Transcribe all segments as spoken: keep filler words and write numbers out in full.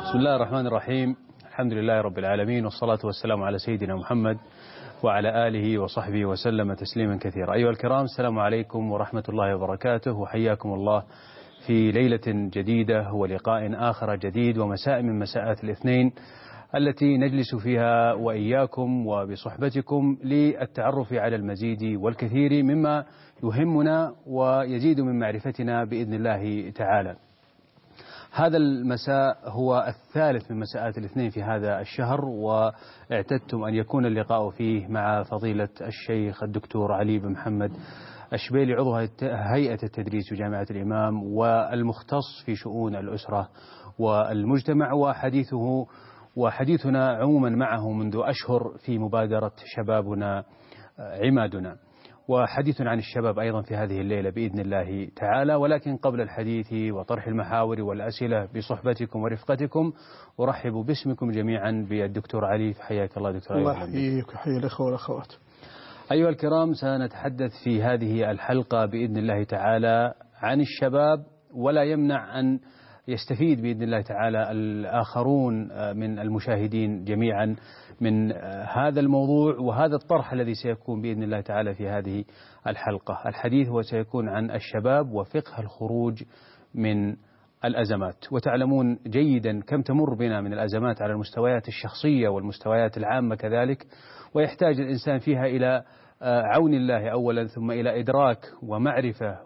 بسم الله الرحمن الرحيم. الحمد لله رب العالمين، والصلاة والسلام على سيدنا محمد وعلى آله وصحبه وسلم تسليما كثيرا. أيها الكرام، السلام عليكم ورحمة الله وبركاته، وحياكم الله في ليلة جديدة ولقاء آخر جديد ومساء من مساءات الاثنين التي نجلس فيها وإياكم وبصحبتكم للتعرف على المزيد والكثير مما يهمنا ويزيد من معرفتنا بإذن الله تعالى. هذا المساء هو الثالث من مساءات الاثنين في هذا الشهر، واعتدتم أن يكون اللقاء فيه مع فضيلة الشيخ الدكتور علي بن محمد الشبيلي، عضو هيئة التدريس بجامعة الإمام والمختص في شؤون الأسرة والمجتمع، وحديثه وحديثنا عموما معه منذ أشهر في مبادرة شبابنا عمادنا، وحديث عن الشباب أيضا في هذه الليلة بإذن الله تعالى. ولكن قبل الحديث وطرح المحاور والأسئلة بصحبتكم ورفقتكم، أرحب باسمكم جميعا بالدكتور علي. حياك الله دكتور علي. الله يحييك ويحيي الأخوة والأخوات. أيها الكرام، سنتحدث في هذه الحلقة بإذن الله تعالى عن الشباب، ولا يمنع أن يستفيد بإذن الله تعالى الآخرون من المشاهدين جميعا من هذا الموضوع وهذا الطرح الذي سيكون بإذن الله تعالى في هذه الحلقة. الحديث هو سيكون عن الشباب وفقه الخروج من الأزمات. وتعلمون جيدا كم تمر بنا من الأزمات على المستويات الشخصية والمستويات العامة كذلك، ويحتاج الإنسان فيها إلى عون الله أولا، ثم إلى إدراك ومعرفة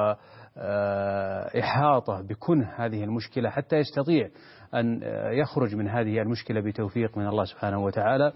وإحاطة بكنه هذه المشكلة حتى يستطيع أن يخرج من هذه المشكلة بتوفيق من الله سبحانه وتعالى.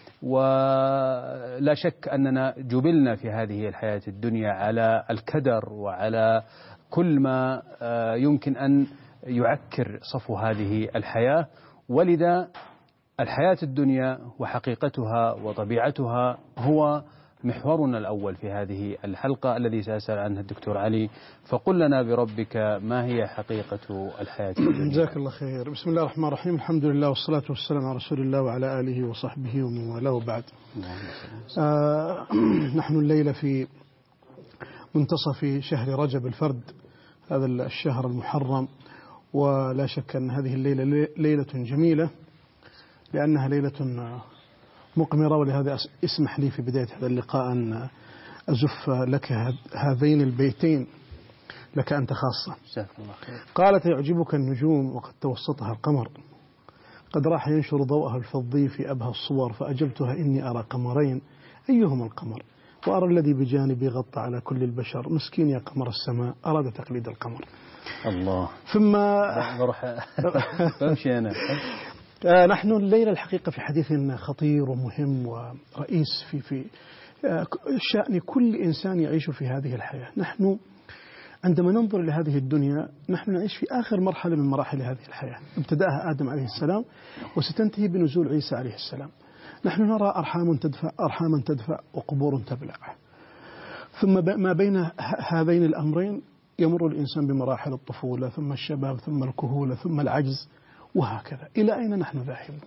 ولا شك أننا جبلنا في هذه الحياة الدنيا على الكدر وعلى كل ما يمكن أن يعكر صفو هذه الحياة، ولذا الحياة الدنيا وحقيقتها وطبيعتها هو محورنا الأول في هذه الحلقة الذي سأسأل عنها الدكتور علي. فقل لنا بربك، ما هي حقيقة الحياة الدنيا؟ جزاك الله خير. بسم الله الرحمن الرحيم، الحمد لله والصلاة والسلام على رسول الله وعلى آله وصحبه ومن والاه، وبعد. آه نحن الليلة في منتصف شهر رجب الفرد، هذا الشهر المحرم، ولا شك أن هذه الليلة ليلة جميلة لأنها ليلة مقمرة. ولهذا اسمح لي في بداية هذا اللقاء أن أزف لك هذين البيتين لك أنت خاصة. قالت: يعجبك النجوم وقد توسطها القمر، قد راح ينشر ضوءها الفضي في أبهى الصور، فأجبتها إني أرى قمرين، أيهما القمر؟ وأرى الذي بجانبي غطى على كل البشر، مسكين يا قمر السماء أراد تقليد القمر. الله. ثم بروح بمشي أنا. نحن الليلة الحقيقة في حديث خطير ومهم ورئيس في في شأن كل إنسان يعيش في هذه الحياة. نحن عندما ننظر إلى هذه الدنيا نحن نعيش في آخر مرحلة من مراحل هذه الحياة، ابتدأها آدم عليه السلام وستنتهي بنزول عيسى عليه السلام. نحن نرى أرحام تدفع أرحاما تدفع وقبور تبلع، ثم ما بين هذين الأمرين يمر الإنسان بمراحل الطفولة، ثم الشباب، ثم الكهولة، ثم العجز، وهكذا. إلى أين نحن ذاهبون؟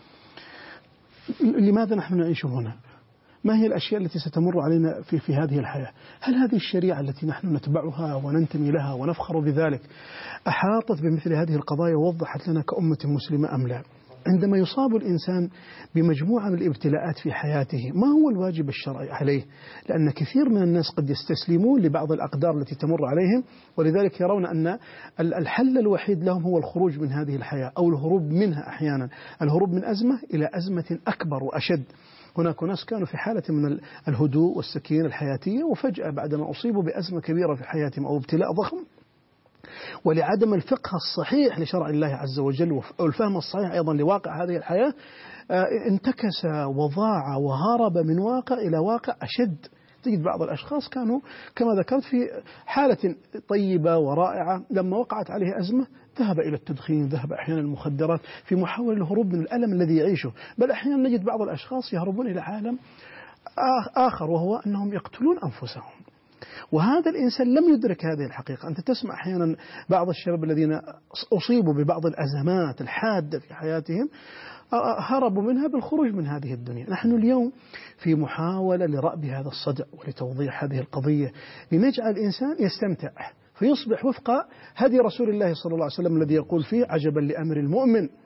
لماذا نحن نعيش هنا؟ ما هي الأشياء التي ستمر علينا في, في هذه الحياة؟ هل هذه الشريعة التي نحن نتبعها وننتمي لها ونفخر بذلك أحاطت بمثل هذه القضايا ووضحت لنا كأمة مسلمة أم لا؟ عندما يصاب الإنسان بمجموعة من الابتلاءات في حياته، ما هو الواجب الشرعي عليه؟ لأن كثير من الناس قد يستسلمون لبعض الأقدار التي تمر عليهم، ولذلك يرون أن الحل الوحيد لهم هو الخروج من هذه الحياة أو الهروب منها أحيانا، الهروب من أزمة إلى أزمة أكبر وأشد. هناك ناس كانوا في حالة من الهدوء والسكينة الحياتية، وفجأة بعدما أصيبوا بأزمة كبيرة في حياتهم أو ابتلاء ضخم، ولعدم الفقه الصحيح لشرع الله عز وجل والفهم الصحيح أيضا لواقع هذه الحياة، انتكس وضاع وهرب من واقع إلى واقع أشد. تجد بعض الأشخاص كانوا كما ذكرت في حالة طيبة ورائعة، لما وقعت عليه أزمة ذهب إلى التدخين، ذهب أحيانا المخدرات في محاولة الهروب من الألم الذي يعيشه. بل أحيانا نجد بعض الأشخاص يهربون إلى عالم آخر، وهو أنهم يقتلون أنفسهم. وهذا الإنسان لم يدرك هذه الحقيقة. أنت تسمع أحيانا بعض الشباب الذين أصيبوا ببعض الأزمات الحادة في حياتهم هربوا منها بالخروج من هذه الدنيا. نحن اليوم في محاولة لرأب هذا الصدع ولتوضيح هذه القضية، لنجعل الإنسان يستمتع فيصبح وفق هدي رسول الله صلى الله عليه وسلم الذي يقول فيه: عجبا لأمر المؤمن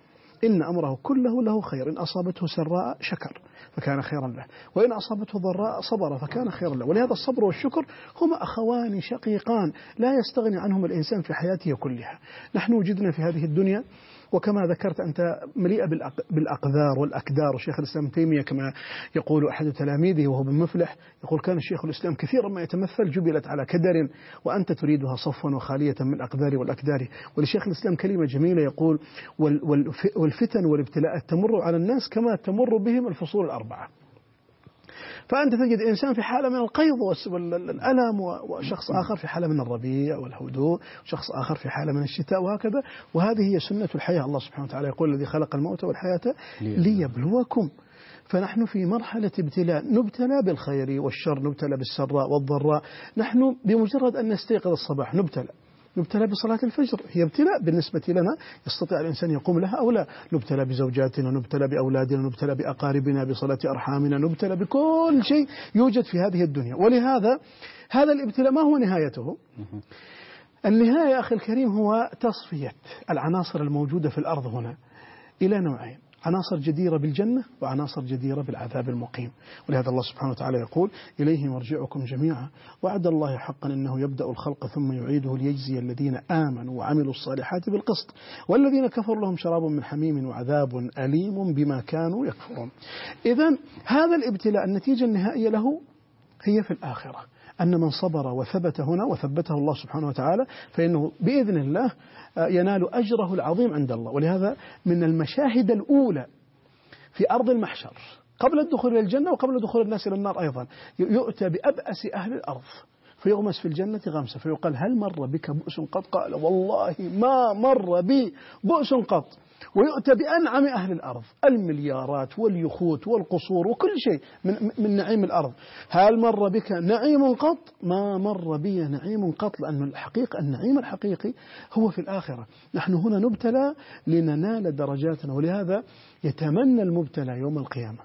إن أمره كله له خير، إن أصابته سراء شكر فكان خيرا له، وإن أصابته ضراء صبر فكان خيرا له. ولهذا الصبر والشكر هما أخوان شقيقان لا يستغني عنهما الإنسان في حياته كلها. نحن وجدنا في هذه الدنيا وكما ذكرت أنت مليئة بالأقدار والأكدار، وشيخ الإسلام تيمية كما يقول أحد تلاميذه وهو بن مفلح يقول كان الشيخ الإسلام كثيرا ما يتمثل جبلت على كدر وأنت تريدها صفوا وخالية من الأقدار والأكدار. ولشيخ الإسلام كلمة جميلة يقول والفتن والابتلاء تمر على الناس كما تمر بهم الفصول الأربعة. فأنت تجد إنسان في حالة من القيض والألم، وشخص آخر في حالة من الربيع والهدوء، وشخص آخر في حالة من الشتاء، وهكذا. وهذه هي سنة الحياة. الله سبحانه وتعالى يقول الذي خلق الموت والحياة ليبلوكم. فنحن في مرحلة ابتلاء، نبتلى بالخير والشر، نبتلى بالسراء والضراء. نحن بمجرد أن نستيقظ الصباح نبتلى نبتلى بصلاة الفجر، هي ابتلاء بالنسبة لنا يستطيع الإنسان يقوم لها أو لا. نبتلى بزوجاتنا، نبتلى بأولادنا، نبتلى بأقاربنا، بصلاة أرحامنا، نبتلى بكل شيء يوجد في هذه الدنيا. ولهذا هذا الابتلاء ما هو نهايته؟ النهاية يا أخي الكريم هو تصفية العناصر الموجودة في الأرض هنا إلى نوعين: عناصر جديرة بالجنة وعناصر جديرة بالعذاب المقيم. ولهذا الله سبحانه وتعالى يقول إليه مرجعكم جميعا وعد الله حقا إنه يبدأ الخلق ثم يعيده ليجزي الذين آمنوا وعملوا الصالحات بالقسط والذين كفروا لهم شراب من حميم وعذاب أليم بما كانوا يكفرون. إذن هذا الابتلاء النتيجة النهائية له هي في الآخرة، أن من صبر وثبت هنا وثبته الله سبحانه وتعالى فإنه بإذن الله ينال أجره العظيم عند الله. ولهذا من المشاهد الأولى في أرض المحشر قبل الدخول إلى الجنة وقبل دخول الناس إلى النار أيضا يؤتى بأبأس أهل الأرض فيغمس في الجنة غمسة فيقال هل مر بك بؤس قط؟ قال والله ما مر بي بؤس قط. ويؤتى بأنعم أهل الأرض المليارات واليخوت والقصور وكل شيء من, من نعيم الأرض. هل مر بك نعيم قط؟ ما مر بي نعيم قط، لأن الحقيقة النعيم الحقيقي هو في الآخرة. نحن هنا نبتلى لننال درجاتنا، ولهذا يتمنى المبتلى يوم القيامة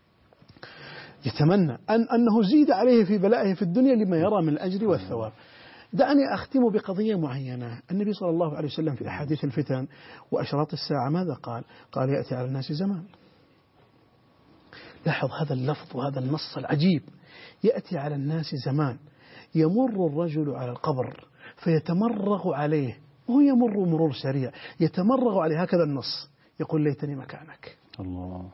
يتمنى أن أنه زيد عليه في بلائه في الدنيا لما يرى من الأجر والثواب. دعني أختم بقضية معينة. النبي صلى الله عليه وسلم في أحاديث الفتن وأشراط الساعة ماذا قال؟ قال يأتي على الناس زمان، لاحظ هذا اللفظ وهذا النص العجيب، يأتي على الناس زمان يمر الرجل على القبر فيتمرغ عليه، وهو يمر مرور سريع يتمرغ عليه، هكذا النص، يقول ليتني مكانك. الله.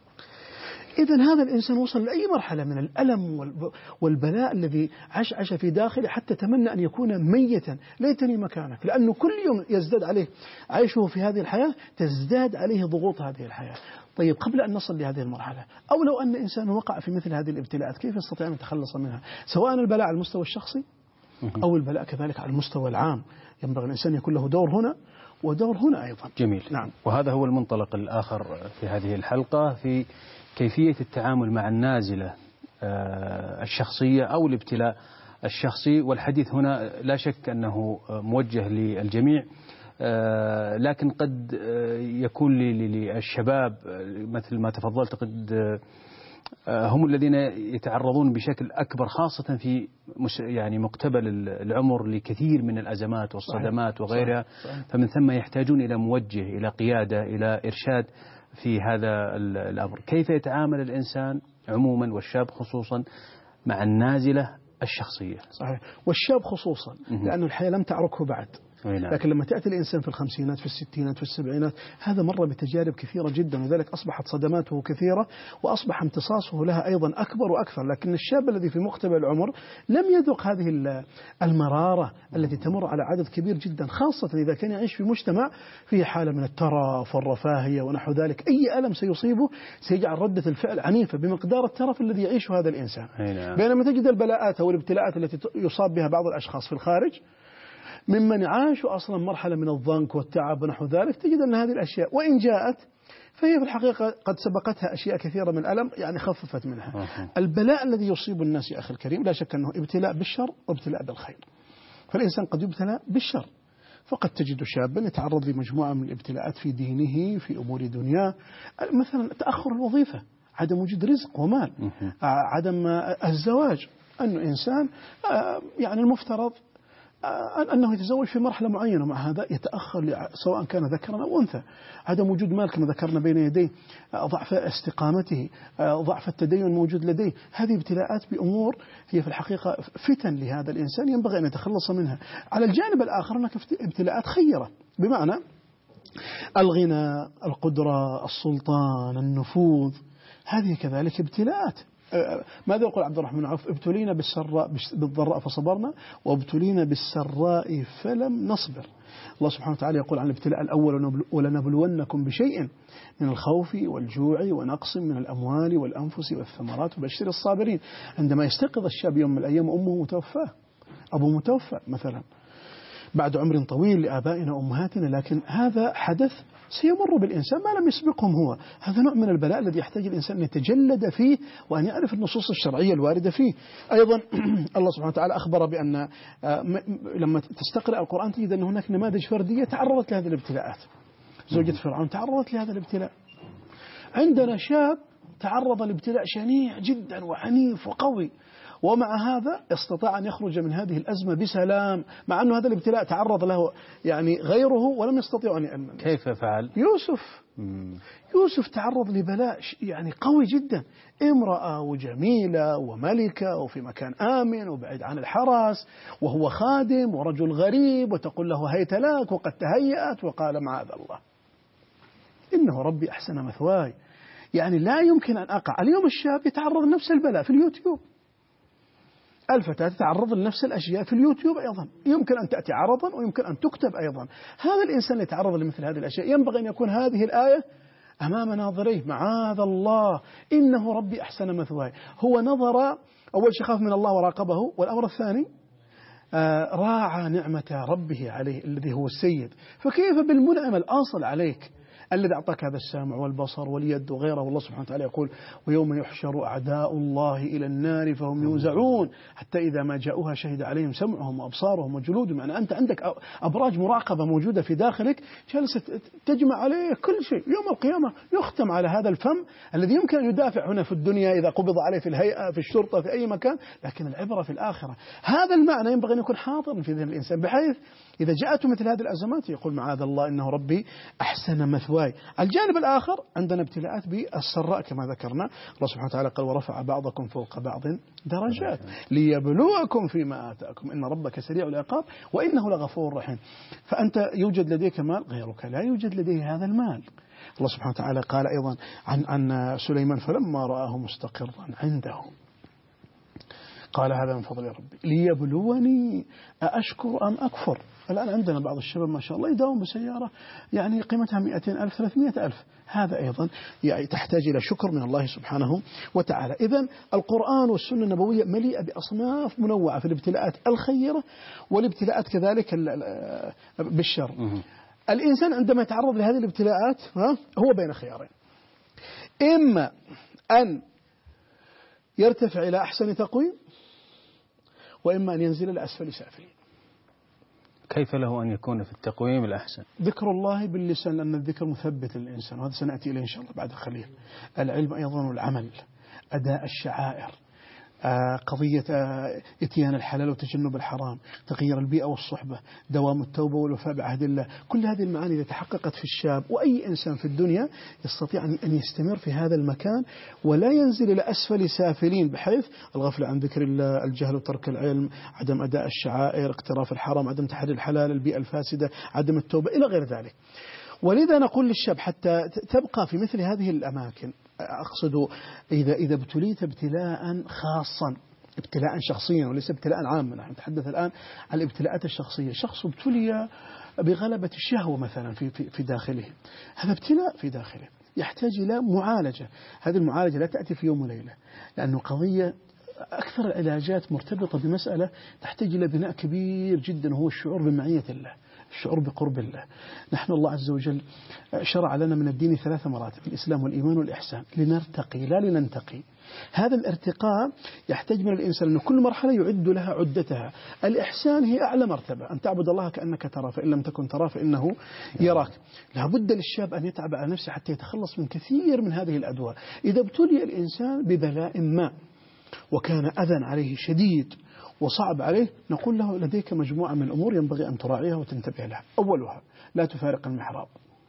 إذن هذا الإنسان وصل لأي مرحلة من الألم والبلاء الذي عشعش في داخله حتى تمنى أن يكون ميتا، ليتني مكانك، لأنه كل يوم يزداد عليه عيشه في هذه الحياة، تزداد عليه ضغوط هذه الحياة. طيب قبل أن نصل لهذه المرحلة، أو لو أن إنسان وقع في مثل هذه الابتلاءات كيف يستطيع أن يتخلص منها؟ سواء البلاء على المستوى الشخصي أو البلاء كذلك على المستوى العام، ينبغي الإنسان يكون له دور هنا ودور هنا أيضا. جميل. نعم. وهذا هو المنطلق الآخر في هذه الحلقة، في كيفية التعامل مع النازلة الشخصية أو الابتلاء الشخصي. والحديث هنا لا شك أنه موجه للجميع، لكن قد يكون للشباب مثل ما تفضلت قد هم الذين يتعرضون بشكل أكبر، خاصة في يعني مقتبل العمر، لكثير من الأزمات والصدمات وغيرها. فمن ثم يحتاجون إلى موجه، إلى قيادة، إلى إرشاد في هذا الأمر. كيف يتعامل الإنسان عموما والشاب خصوصا مع النازلة الشخصية؟ صحيح، والشاب خصوصا لأن الحياة لم تعركه بعد. لكن لما تأتي الإنسان في الخمسينات في الستينات في السبعينات هذا مر بتجارب كثيرة جدا، وذلك أصبحت صدماته كثيرة وأصبح امتصاصه لها أيضا أكبر وأكثر. لكن الشاب الذي في مقتبل العمر لم يذق هذه المرارة التي تمر على عدد كبير جدا، خاصة إذا كان يعيش في مجتمع فيه حالة من الترف والرفاهية ونحو ذلك. أي ألم سيصيبه سيجعل ردة الفعل عنيفة بمقدار الترف الذي يعيشه هذا الإنسان. بينما تجد البلاءات أو الابتلاءات التي يصاب بها بعض الأشخاص في الخارج ممن عاشوا أصلا مرحلة من الضنك والتعب ونحو ذلك، تجد أن هذه الأشياء وإن جاءت فهي في الحقيقة قد سبقتها أشياء كثيرة من الألم يعني خففت منها. أوه. البلاء الذي يصيب الناس يا أخي الكريم لا شك أنه ابتلاء بالشر وابتلاء بالخير. فالإنسان قد يبتلى بالشر، فقد تجد شابا يتعرض لمجموعة من الابتلاءات في دينه في أمور دنياه، مثلا تأخر الوظيفة، عدم وجود رزق ومال، عدم الزواج، أنه إنسان يعني المفترض أنه يتزوج في مرحلة معينة، مع هذا يتأخر سواء كان ذكرا أو أنثى. عدم وجود مال كما ذكرنا بين يديه، ضعف استقامته، ضعف التدين موجود لديه، هذه ابتلاءات بأمور هي في الحقيقة فتن لهذا الإنسان ينبغي أن يتخلص منها. على الجانب الآخر هناك ابتلاءات خيرة، بمعنى الغنى، القدرة، السلطان، النفوذ، هذه كذلك ابتلاءات. ماذا يقول عبد الرحمن بن عوف؟ ابتلينا بالسراء بالضراء فصبرنا، وابتلينا بالسراء فلم نصبر. الله سبحانه وتعالى يقول عن الابتلاء الأول: ولنبلونكم بشيء من الخوف والجوع ونقص من الأموال والأنفس والثمرات وبشر الصابرين. عندما يستيقظ الشاب يوم من الأيام أمه متوفاة، أبو متوفى مثلا بعد عمر طويل لآبائنا وأمهاتنا، لكن هذا حدث سيمر بالإنسان ما لم يسبقهم هو. هذا نوع من البلاء الذي يحتاج الإنسان أن يتجلد فيه وأن يعرف النصوص الشرعية الواردة فيه. أيضا الله سبحانه وتعالى أخبر بأن لما تستقرأ القرآن تجد أن هناك نماذج فردية تعرضت لهذه الابتلاءات. زوجة فرعون تعرضت لهذا الابتلاء. عندنا شاب تعرض لابتلاء شنيع جدا وعنيف وقوي، ومع هذا استطاع أن يخرج من هذه الأزمة بسلام، مع أن هذا الابتلاء تعرض له يعني غيره ولم يستطيع أن يأمن. كيف فعل؟ يوسف مم. يوسف تعرض لبلاء يعني قوي جدا، امرأة وجميلة وملكة وفي مكان آمن وبعيد عن الحرس، وهو خادم ورجل غريب، وتقول له هيت لك، وقد تهيأت وقال معاذ الله إنه ربي أحسن مثواي. يعني لا يمكن أن أقع. اليوم الشاب يتعرض لنفس البلاء في اليوتيوب، الفتاة تتعرض لنفس الأشياء في اليوتيوب أيضا، يمكن أن تأتي عرضا ويمكن أن تكتب أيضا. هذا الإنسان اللي يتعرض لمثل هذه الأشياء ينبغي أن يكون هذه الآية أمام ناظريه: معاذ الله إنه ربي أحسن مثواي. هو نظر أول شيء خاف من الله وراقبه، والأمر الثاني آه راعى نعمة ربه عليه الذي هو السيد. فكيف بالمنعم الأصل عليك الذي أعطاك هذا السمع والبصر واليد وغيره؟ والله سبحانه وتعالى يقول: ويوم يحشر أعداء الله إلى النار فهم يوزعون حتى إذا ما جاءوها شهد عليهم سمعهم وأبصارهم وجلودهم. يعني أنت عندك أبراج مراقبة موجودة في داخلك جالسة تجمع عليه كل شيء. يوم القيامة يختم على هذا الفم الذي يمكن أن يدافع هنا في الدنيا إذا قبض عليه في الهيئة، في الشرطة، في أي مكان، لكن العبرة في الآخرة. هذا المعنى ينبغي أن يكون حاضر في ذهن الإنسان، بحيث إذا جاءته مثل هذه الأزمات يقول: معاذ الله إنه ربي أحسن مثواي. الجانب الآخر عندنا ابتلاءات بالسراء كما ذكرنا. الله سبحانه وتعالى قال: ورفع بعضكم فوق بعض درجات ليبلوكم فيما آتاكم إن ربك سريع العقاب وإنه لغفور رحيم. فأنت يوجد لديك مال، غيرك لا يوجد لديه هذا المال. الله سبحانه وتعالى قال أيضا عن عن سليمان: فلما رآه مستقرا عنده قال هذا من فضل ربي ليبلوني أأشكر أم أكفر. الآن عندنا بعض الشباب ما شاء الله يداوم بسيارة يعني قيمتها مئتين ألف ثلاثمائة ألف، هذا أيضا يعني تحتاج إلى شكر من الله سبحانه وتعالى. إذن القرآن والسنة النبوية مليئة بأصناف منوعة في الابتلاءات الخيرة والابتلاءات كذلك بالشر. الإنسان عندما يتعرض لهذه الابتلاءات هو بين خيارين: إما أن يرتفع إلى أحسن تقويم، وإما أن ينزل إلى أسفل سافلين. كيف له أن يكون في التقويم الأحسن؟ ذكر الله باللسان، لأن الذكر مثبت للإنسان، وهذا سنأتي إليه إن شاء الله بعد قليل. العلم أيضا والعمل، أداء الشعائر، قضية إتيان الحلال وتجنب الحرام، تغيير البيئة والصحبة، دوام التوبة والوفاء بعهد الله. كل هذه المعاني إذا تحققت في الشاب وأي إنسان في الدنيا يستطيع أن يستمر في هذا المكان ولا ينزل إلى أسفل سافلين، بحيث الغفلة عن ذكر الله، الجهل وترك العلم، عدم أداء الشعائر، اقتراف الحرام، عدم تحري الحلال، البيئة الفاسدة، عدم التوبة إلى غير ذلك. ولذا نقول للشاب حتى تبقى في مثل هذه الأماكن، أقصد إذا إذا ابتليت ابتلاء خاصا، ابتلاء شخصيا وليس ابتلاء عاما، نحن نتحدث الآن عن الابتلاءات الشخصية. شخص ابتلي بغلبة الشهوة مثلا في في في داخله، هذا ابتلاء في داخله يحتاج إلى معالجة. هذه المعالجة لا تأتي في يوم وليلة، لأنه قضية أكثر العلاجات مرتبطة بمسألة تحتاج إلى بناء كبير جدا، وهو الشعور بمعية الله، الشعور بقرب الله. نحن الله عز وجل شرع لنا من الدين ثلاث مراتب: الإسلام والإيمان والإحسان، لنرتقي لا لننتقي. هذا الارتقاء يحتاج من الإنسان أن كل مرحلة يعد لها عدتها. الإحسان هي أعلى مرتبة، أن تعبد الله كأنك ترى، فإن لم تكن ترى فإنه يراك. لابد للشاب أن يتعب على نفسه حتى يتخلص من كثير من هذه الأدواء. إذا ابتلي الإنسان ببلاء ما وكان أذى عليه شديد وصعب عليه، نقول له لديك مجموعة من الأمور ينبغي أن تراعيها وتنتبه لها. أولها لا تفارق المحراب.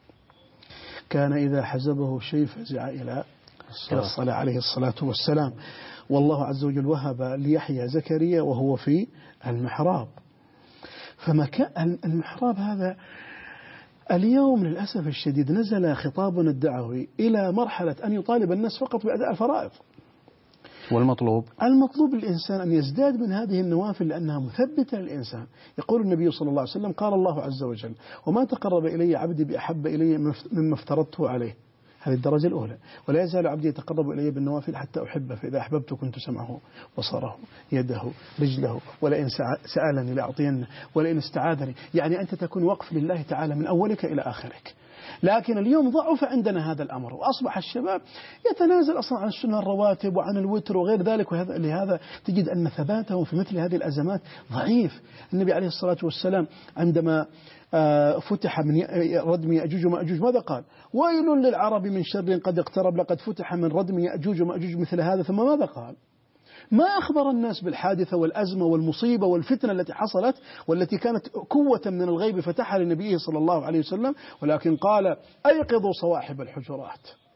كان إذا حزبه شيء فزع إلى إلى الصلاة عليه الصلاة والسلام. والله عز وجل وهب ليحيى زكريا وهو في المحراب. فمكان المحراب هذا اليوم للأسف الشديد نزل خطابنا الدعوي إلى مرحلة أن يطالب الناس فقط بأداء الفرائض. والمطلوب المطلوب للإنسان أن يزداد من هذه النوافل لأنها مثبتة للإنسان. يقول النبي صلى الله عليه وسلم قال الله عز وجل: وما تقرب إلي عبدي بأحب إلي مما افترضته عليه. هذه الدرجة الأولى. ولا يزال عبدي يتقرب إلي بالنوافل حتى أحبه، فإذا أحببت كنت سمعه بصره يده رجله، ولئن سألني لأعطينه ولئن استعاذني. يعني أنت تكون وقف لله تعالى من أولك إلى آخرك. لكن اليوم ضعف عندنا هذا الأمر، وأصبح الشباب يتنازل أصلا عن السنة الرواتب وعن الوتر وغير ذلك، ولهذا تجد أن ثباتهم في مثل هذه الأزمات ضعيف. النبي عليه الصلاة والسلام عندما فتح من ردم يأجوج ومأجوج ماذا قال؟ ويل للعرب من شر قد اقترب، لقد فتح من ردم يأجوج ومأجوج مثل هذا. ثم ماذا قال؟ ما أخبر الناس بالحادثة والأزمة والمصيبة والفتنة التي حصلت والتي كانت قوة من الغيب فتحها لنبيه صلى الله عليه وسلم، ولكن قال: أيقظوا صواحب الحجرات.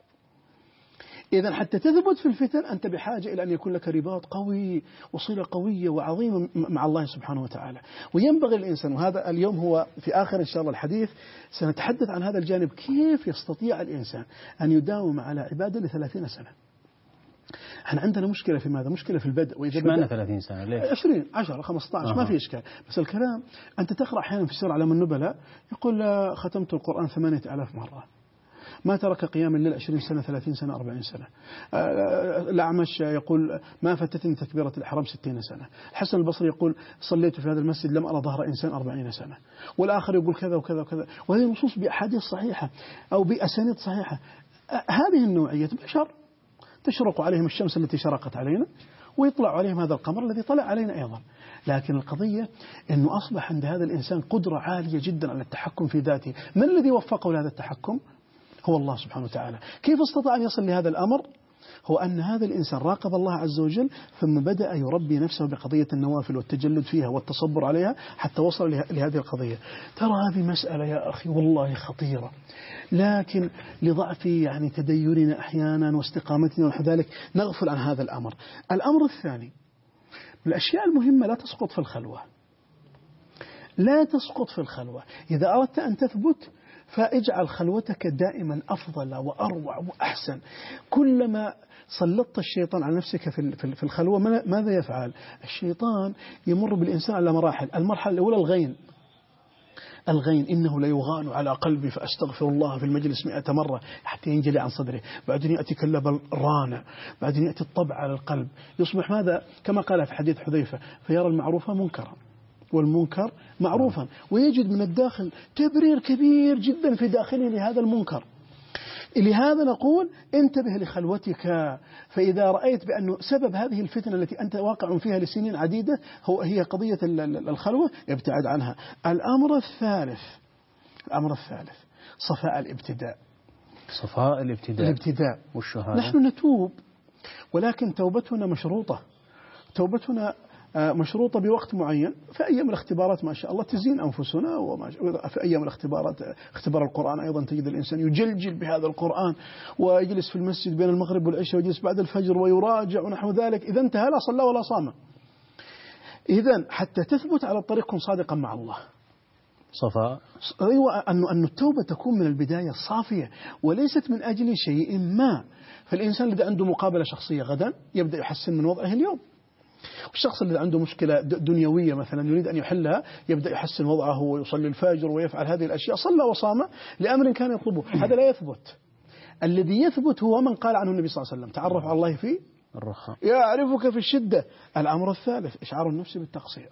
إذا حتى تثبت في الفتن أنت بحاجة إلى أن يكون لك رباط قوي وصلة قوية وعظيمة مع الله سبحانه وتعالى. وينبغي الإنسان، وهذا اليوم هو في آخر إن شاء الله الحديث سنتحدث عن هذا الجانب، كيف يستطيع الإنسان أن يداوم على عبادة لثلاثين سنة. احنا عندنا مشكلة في ماذا؟ مشكلة في البدء. وإذا بدأ ثلاثين سنة ليش؟ عشرين عشرة خمسة عشر ما في إشكال. بس الكلام أنت تقرأ أحيانا في سير أعلام النبلاء يقول ختمت القرآن ثمانية آلاف مرة، ما ترك قيام الليل عشرين سنة ثلاثين سنة أربعين سنة. الأعمش يقول ما فاتتني تكبيرة الإحرام ستين سنة. الحسن البصري يقول صليت في هذا المسجد لم أرى ظهر إنسان أربعين سنة. والآخر يقول كذا وكذا وكذا، وهذه نصوص بأحاديث صحيحة أو بأسانيد صحيحة. هذه النوعية بشر تشرق عليهم الشمس التي شرقت علينا، ويطلع عليهم هذا القمر الذي طلع علينا أيضا. لكن القضية أنه أصبح عند هذا الإنسان قدرة عالية جدا على التحكم في ذاته. من الذي وفقه لهذا التحكم؟ هو الله سبحانه وتعالى. كيف استطاع أن يصل لهذا الأمر؟ هو أن هذا الإنسان راقب الله عز وجل ثم بدأ يربي نفسه بقضية النوافل والتجلد فيها والتصبر عليها حتى وصل لهذه القضية. ترى هذه مسألة يا أخي والله خطيرة، لكن لضعف يعني تديننا أحيانا واستقامتنا ونحو ذلك نغفل عن هذا الأمر. الأمر الثاني، الأشياء المهمة لا تسقط في الخلوة، لا تسقط في الخلوة. إذا أردت أن تثبت فاجعل خلوتك دائما أفضل وأروع وأحسن. كلما سلطت الشيطان على نفسك في الخلوة ماذا يفعل؟ الشيطان يمر بالإنسان على مراحل. المرحلة الأولى الغين، الغين إنه لا يغان على قلبي فأستغفر الله في المجلس مئة مرة حتى ينجلي عن صدره. بعدين يأتي كلب الرانة، بعدين يأتي الطبع على القلب، يصبح ماذا؟ كما قال في حديث حذيفة: فيرى المعروف منكرا والمنكر معروفا، ويجد من الداخل تبرير كبير جدا في داخله لهذا المنكر. لهذا نقول انتبه لخلوتك، فإذا رأيت بأنه سبب هذه الفتنة التي أنت واقع فيها لسنين عديدة هو هي قضية الخلوة، ابتعد عنها. الأمر الثالث، الأمر الثالث صفاء الابتداء. صفاء الابتداء الابتداء والشهادة. نحن نتوب، ولكن توبتنا مشروطة، توبتنا مشروطة بوقت معين. في أيام الاختبارات ما شاء الله تزين أنفسنا، وما في أيام الاختبارات اختبار القرآن أيضا تجد الإنسان يجلجل بهذا القرآن ويجلس في المسجد بين المغرب والعشاء ويجلس بعد الفجر ويراجع ونحو ذلك. إذا انتهى لا صلى ولا صام. إذا حتى تثبت على الطريق كن صادقا مع الله. صفاء أيوة، أن أن التوبة تكون من البداية صافية وليست من أجل شيء ما. فالإنسان الذي عنده مقابلة شخصية غدا يبدأ يحسن من وضعه اليوم، والشخص الذي عنده مشكلة دنيوية مثلا يريد أن يحلها يبدأ يحسن وضعه ويصلي الفجر ويفعل هذه الأشياء، صلى وصام لأمر كان يطلبه. هذا لا يثبت. الذي يثبت هو من قال عنه النبي صلى الله عليه وسلم: تعرف على الله في الرخاء يعرفك في الشدة. الأمر الثالث إشعار النفس بالتقصير.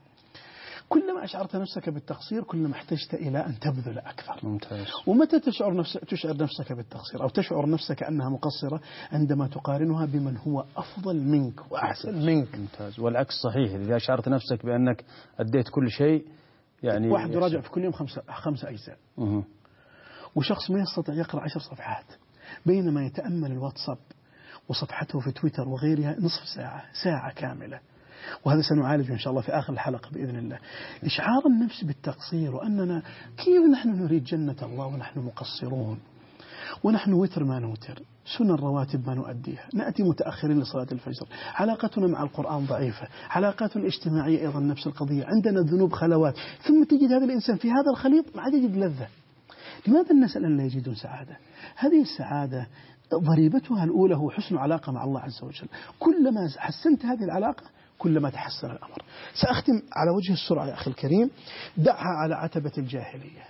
كلما أشعرت نفسك بالتقصير كلما احتجت إلى أن تبذل أكثر. ممتاز. ومتى تشعر نفسك تشعر نفسك بالتقصير أو تشعر نفسك أنها مقصرة؟ عندما تقارنها بمن هو أفضل منك وأحسن منك. ممتاز. والعكس صحيح، إذا شعرت نفسك بأنك أديت كل شيء يعني واحد يراجع في كل يوم خمسة خمسة أجزاء، أه. وشخص ما يستطيع يقرأ عشر صفحات، بينما يتأمل الواتساب وصفحته في تويتر وغيرها نصف ساعة، ساعة كاملة. وهذا سنعالجه إن شاء الله في آخر الحلقة بإذن الله. إشعار النفس بالتقصير، وأننا كيف نحن نريد جنة الله ونحن مقصرون، ونحن وتر ما نوتر، سنن الرواتب ما نؤديها، نأتي متأخرين لصلاة الفجر، علاقتنا مع القرآن ضعيفة، علاقاتنا الاجتماعية أيضا نفس القضية، عندنا ذنوب خلوات، ثم تجد هذا الإنسان في هذا الخليط ما عاد يجد لذة. لماذا الناس الآن لا يجدون سعادة؟ هذه السعادة ضريبتها الأولى هو حسن علاقة مع الله عز وجل. كلما حسنت هذه العلاقة كلما تحسن الأمر. سأختم على وجه السرعة يا أخي الكريم. دعها على عتبة الجاهلية.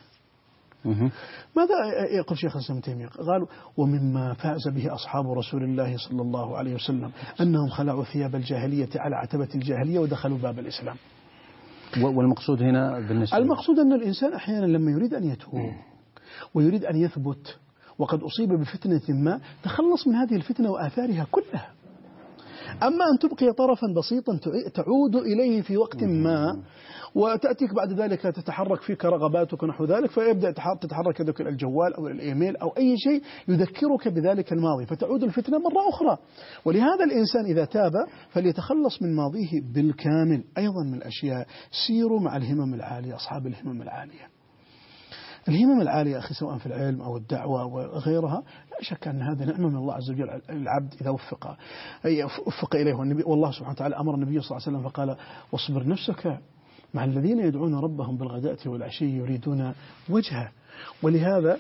ماذا يقول شيخ الإسلام ابن تيمية؟ قالوا: ومما فاز به أصحاب رسول الله صلى الله عليه وسلم أنهم خلعوا ثياب الجاهلية على عتبة الجاهلية ودخلوا باب الإسلام. والمقصود هنا بالنسبة المقصود أن الإنسان أحيانا لما يريد أن يتوب ويريد أن يثبت وقد أصيب بفتنة ما، تخلص من هذه الفتنة وآثارها كلها. أما أن تبقي طرفا بسيطا تعود إليه في وقت ما وتأتيك بعد ذلك تتحرك فيك رغباتك ونحو ذلك، فيبدأ تتحرك يدك إلى الجوال أو الإيميل أو أي شيء يذكرك بذلك الماضي، فتعود الفتنة مرة أخرى. ولهذا الإنسان إذا تاب فليتخلص من ماضيه بالكامل. أيضا من الأشياء: سيروا مع الهمم العالية، أصحاب الهمم العالية. الهمم العالية أخي سواء في العلم أو الدعوة وغيرها، لا شك أن هذا نعمة من الله عز وجل. العبد إذا وفق أي وفق إليه، والنبي والله سبحانه وتعالى أمر النبي صلى الله عليه وسلم فقال: واصبر نفسك مع الذين يدعون ربهم بالغداة والعشي يريدون وجهه. ولهذا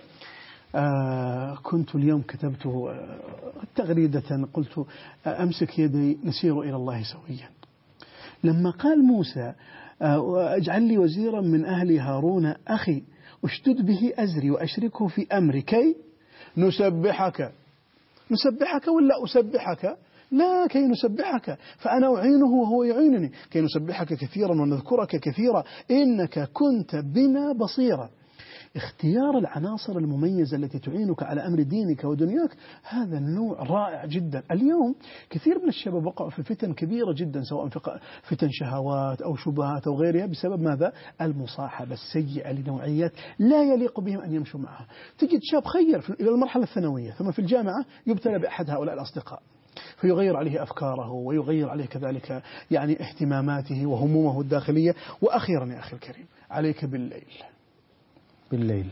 آه كنت اليوم كتبت آه تغريدة قلت: أمسك يدي نسير إلى الله سويا. لما قال موسى: آه اجعل لي وزيرا من أهل هارون أخي اشتد به أزري وأشركه في أمري كي نسبحك. نسبحك ولا أسبحك؟ لا، كي نسبحك، فأنا أعينه وهو يعينني، كي نسبحك كثيرا ونذكرك كثيرا إنك كنت بنا بصيرا. اختيار العناصر المميزة التي تعينك على أمر دينك ودنياك هذا النوع رائع جدا. اليوم كثير من الشباب وقعوا في فتن كبيرة جدا، سواء في فتن شهوات أو شبهات أو غيرها، بسبب ماذا؟ المصاحبة السيئة لنوعيات لا يليق بهم أن يمشوا معها. تجد شاب خير إلى المرحلة الثانوية ثم في الجامعة يبتلى بأحد هؤلاء الأصدقاء، فيغير عليه أفكاره ويغير عليه كذلك يعني اهتماماته وهمومه الداخلية. وأخيرا يا أخي الكريم، عليك بالليل. بالليل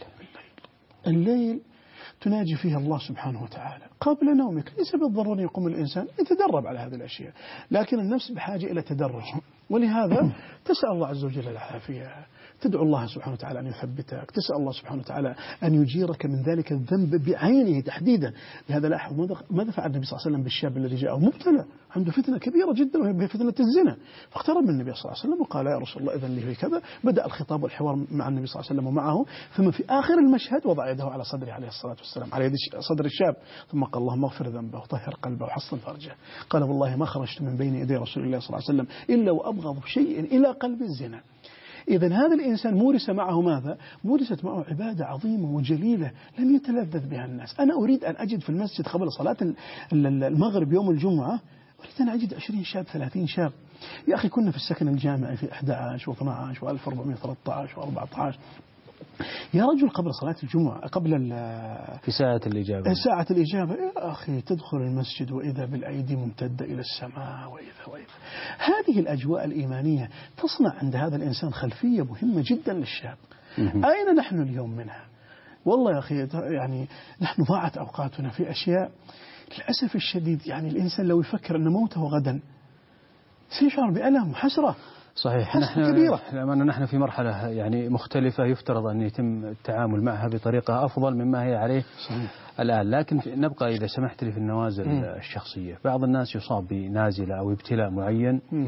الليل تناجي فيها الله سبحانه وتعالى قبل نومك. ليس بالضرورة يقوم الإنسان يتدرب على هذه الأشياء، لكن النفس بحاجة إلى تدرج. ولهذا تسأل الله عز وجل العافية، تدعو الله سبحانه وتعالى أن يثبتك، تسأل الله سبحانه وتعالى أن يجيرك من ذلك الذنب بعينه تحديدا. لهذا لاحظ ماذا فعل النبي صلى الله عليه وسلم بالشاب الذي جاءه مبتلى عنده فتنة كبيرة جدا وهي فتنة الزنا، فاقترب من النبي صلى الله عليه وسلم وقال: يا رسول الله إذن لي في كذا. بدأ الخطاب والحوار مع النبي صلى الله عليه وسلم ومعه، ثم في آخر المشهد وضع يده على صدره عليه الصلاة والسلام، على يد صدر الشاب، ثم قال: اللهم اغفر ذنبه وطهر قلبه وحصن فرجه. قال: والله ما خرجت من بين يدي رسول الله صلى الله عليه وسلم إلا وأبغض شيء إلى قلب الزنا. إذن هذا الإنسان مورس معه ماذا؟ مورست معه عبادة عظيمة وجليلة لم يتلذذ بها الناس. أنا أريد أن أجد في المسجد قبل صلاة المغرب يوم الجمعة، أريد أن أجد عشرين شاب ثلاثين شاب. يا أخي كنا في السكن الجامعي في أحد عشر واثني عشر وألف وأربعمائة وثلاثة عشر وأربعة عشر يا رجل قبل صلاة الجمعة، قبل في ساعة الإجابة ساعة الإجابة يا أخي تدخل المسجد وإذا بالأيدي ممتدة إلى السماء وإذا وإذا. هذه الأجواء الإيمانية تصنع عند هذا الإنسان خلفية مهمة جدا للشاب. أين نحن اليوم منها؟ والله يا أخي يعني نحن ضاعت أوقاتنا في أشياء للأسف الشديد. يعني الإنسان لو يفكر أن موته غدا سيشعر بألم وحسرة. صحيح. نحن كبيرة. لأننا نحن في مرحلة يعني مختلفة يفترض أن يتم التعامل معها بطريقة أفضل مما هي عليه صحيح. الآن. لكن نبقى إذا سمحت لي في النوازل م. الشخصية. بعض الناس يصاب بنازلة أو ابتلاء معين م.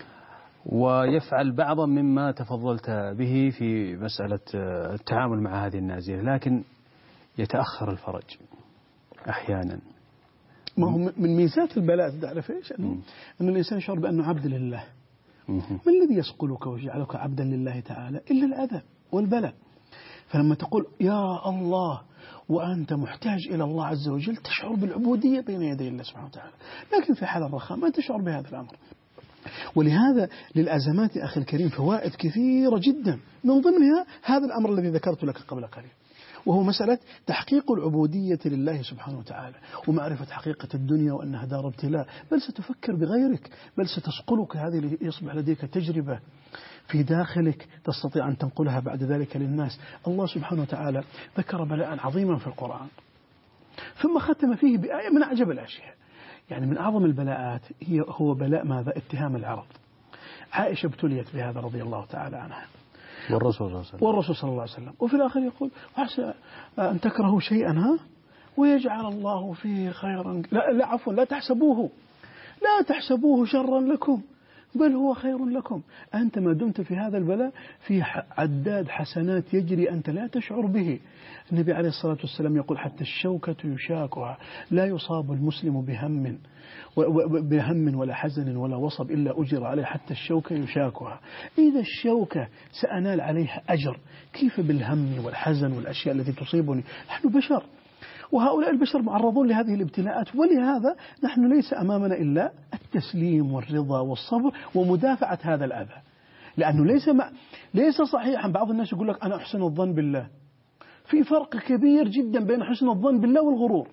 ويفعل بعضا مما تفضلت به في مسألة التعامل مع هذه النازلة، لكن يتأخر الفرج أحيانا. ما هو من ميزات البلاء تعرف إيش؟ أنه أن الإنسان يشعر بأنه عبد لله. ما الذي يصقلك ويجعلك عبدا لله تعالى إلا الأذى والبلاء. فلما تقول يا الله وأنت محتاج إلى الله عز وجل تشعر بالعبودية بين يدي الله سبحانه وتعالى، لكن في حال الرخاء ما تشعر بهذا الأمر. ولهذا للأزمات أخي الكريم فوائد كثيرة جدا، من ضمنها هذا الأمر الذي ذكرت لك قبل قليل. وهو مسألة تحقيق العبودية لله سبحانه وتعالى ومعرفة حقيقة الدنيا وأنها دار ابتلاء، بل ستفكر بغيرك، بل ستصقلك هذه ليصبح لديك تجربة في داخلك تستطيع أن تنقلها بعد ذلك للناس. الله سبحانه وتعالى ذكر بلاء عظيما في القرآن ثم ختم فيه بآية من أعجب الأشياء. يعني من أعظم البلاءات هي هو بلاء ماذا؟ اتهام العرض. عائشة ابتليت بهذا رضي الله تعالى عنها، والرسول صلى الله عليه وسلم والرسول صلى الله عليه وسلم. وفي الآخر يقول وعسى أن تكرهوا شيئا ها ويجعل الله فيه خيرا. لا, لا عفوا لا تحسبوه لا تحسبوه شرا لكم بل هو خير لكم. أنت ما دمت في هذا البلاء في عداد حسنات يجري أنت لا تشعر به. النبي عليه الصلاة والسلام يقول حتى الشوكة يشاكها لا يصاب المسلم بهم بهم ولا حزن ولا وصب إلا أجر عليه حتى الشوكة يشاكها. إذا الشوكة سأنال عليها أجر كيف بالهم والحزن والأشياء التي تصيبني؟ نحن بشر وهؤلاء البشر معرضون لهذه الابتلاءات، ولهذا نحن ليس أمامنا إلا التسليم والرضا والصبر ومدافعة هذا الأذى. لأنه ليس ما ليس صحيحا. بعض الناس يقول لك أنا أحسن الظن بالله. في فرق كبير جدا بين حسن الظن بالله والغرور.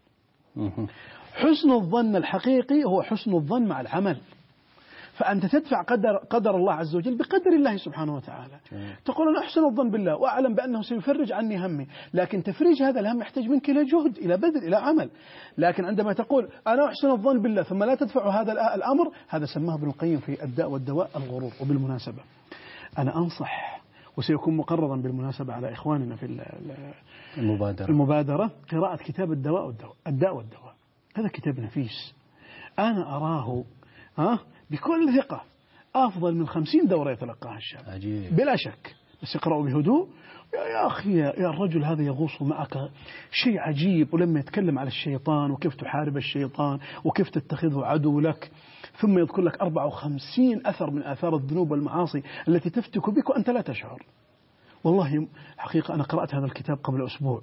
حسن الظن الحقيقي هو حسن الظن مع العمل، فأنت تدفع قدر قدر الله عز وجل بقدر الله سبحانه وتعالى. تقول أنا أحسن الظن بالله وأعلم بأنه سيفرج عني همي، لكن تفريج هذا الهم يحتاج منك إلى جهد، إلى بذل، إلى عمل. لكن عندما تقول أنا أحسن الظن بالله ثم لا تدفع هذا الأمر، هذا سماه ابن القيم في الداء والدواء الغرور. وبالمناسبة أنا أنصح وسيكون مقررا بالمناسبة على إخواننا في المبادرة المبادرة قراءة كتاب الدواء والدواء الداء والدواء. هذا كتاب نفيس أنا أراه ها بكل ثقة أفضل من خمسين دورة يتلقاها الشاب عجيب. بلا شك، بس يقرأوا بهدوء. يا أخي يا الرجل هذا يغوص معك شيء عجيب، ولما يتكلم على الشيطان وكيف تحارب الشيطان وكيف تتخذه عدو لك، ثم يذكر لك أربعة وخمسين أثر من آثار الذنوب والمعاصي التي تفتك بك وأنت لا تشعر. والله حقيقة أنا قرأت هذا الكتاب قبل أسبوع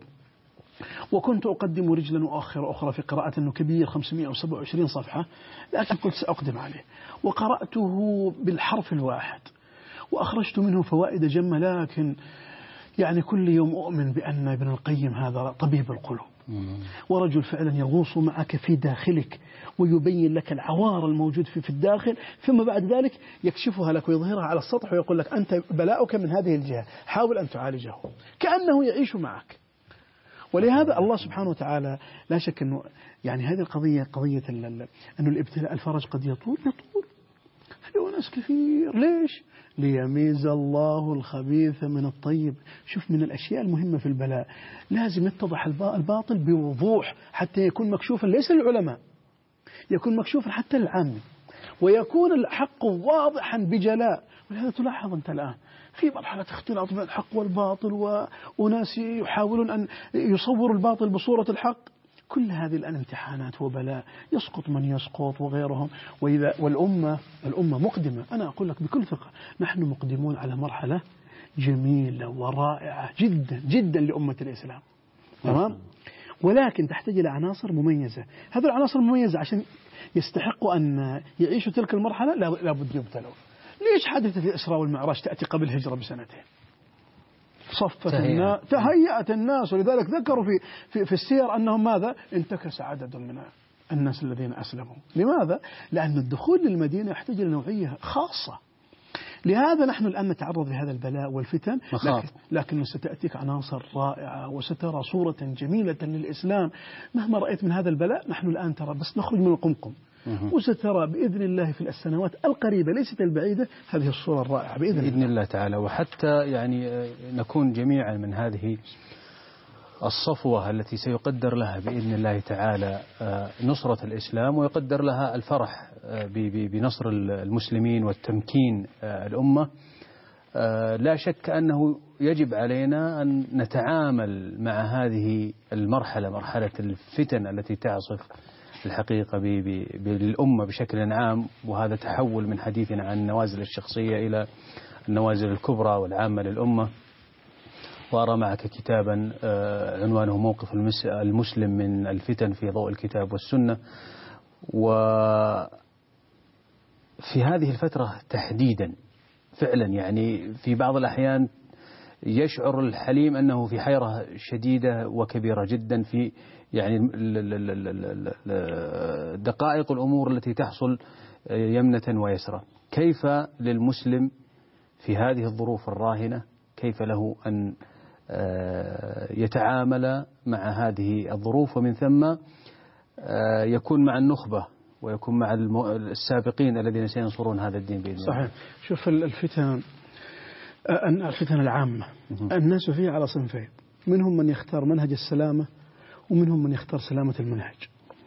وكنت أقدم رجلا وآخر أخرى في قراءة أنه كبير خمسمائة وسبعة وعشرين صفحة، لكن قلت سأقدم عليه وقرأته بالحرف الواحد وأخرجت منه فوائد جمة. لكن يعني كل يوم أؤمن بأن ابن القيم هذا طبيب القلوب ورجل فعلا يغوص معك في داخلك ويبين لك العوار الموجود في في الداخل، ثم بعد ذلك يكشفها لك ويظهرها على السطح ويقول لك أنت بلاؤك من هذه الجهة، حاول أن تعالجه، كأنه يعيش معك. ولهذا الله سبحانه وتعالى لا شك أنه يعني هذه القضية قضية أنه الابتلاء الفرج قد يطول يطول في ناس كثير. ليش؟ ليميز الله الخبيث من الطيب. شوف من الأشياء المهمة في البلاء لازم يتضح الباطل بوضوح حتى يكون مكشوفا ليس للعلماء، يكون مكشوفا حتى للعام، ويكون الحق واضحا بجلاء. ولهذا تلاحظ أنت الآن في مرحلة اختلاط بين الحق والباطل وناس يحاولون أن يصوروا الباطل بصورة الحق. كل هذه الآن امتحانات وبلاء، يسقط من يسقط وغيرهم. وإذا والأمة الأمة مقدمة، أنا أقول لك بكل ثقة نحن مقدمون على مرحلة جميلة ورائعة جدا جدا لأمة الإسلام، تمام؟ ولكن تحتاج إلى عناصر مميزة. هذه العناصر المميزة عشان يستحقوا أن يعيشوا تلك المرحلة لابد يبتلوا. ليش حادثة الإسراء والمعراج تأتي قبل الهجرة بسنتين؟ صفت الناس، تهيأت الناس، ولذلك ذكروا في, في, في السير أنهم ماذا؟ انتكس عدد من الناس الذين أسلموا. لماذا؟ لأن الدخول للمدينة يحتاج إلى نوعية خاصة. لهذا نحن الآن نتعرض لهذا البلاء والفتن، لكن, لكن ستأتيك عناصر رائعة وسترى صورة جميلة للإسلام. مهما رأيت من هذا البلاء نحن الآن ترى بس نخرج من القمقم وسترى بإذن الله في السنوات القريبة ليست البعيدة هذه الصورة الرائعة بإذن, بإذن الله. الله تعالى. وحتى يعني نكون جميعا من هذه الصفوة التي سيقدر لها بإذن الله تعالى نصرة الإسلام ويقدر لها الفرح بنصر المسلمين والتمكين الأمة. لا شك أنه يجب علينا أن نتعامل مع هذه المرحلة، مرحلة الفتن التي تعصف الحقيقة بالأمة بشكل عام. وهذا تحول من حديثنا عن النوازل الشخصية إلى النوازل الكبرى والعامة للأمة. وأرى معك كتابا عنوانه موقف المسلم من الفتن في ضوء الكتاب والسنة. وفي هذه الفترة تحديدا فعلا يعني في بعض الأحيان يشعر الحليم أنه في حيرة شديدة وكبيرة جدا في يعني دقائق الأمور التي تحصل يمنة ويسرى. كيف للمسلم في هذه الظروف الراهنة، كيف له أن يتعامل مع هذه الظروف، ومن ثم يكون مع النخبة ويكون مع السابقين الذين سينصرون هذا الدين بإذن الله؟ صحيح. شوف الفتن الفتن العامة الناس فيها على صنفين، منهم من يختار منهج السلامة ومنهم من يختار سلامة المنهج.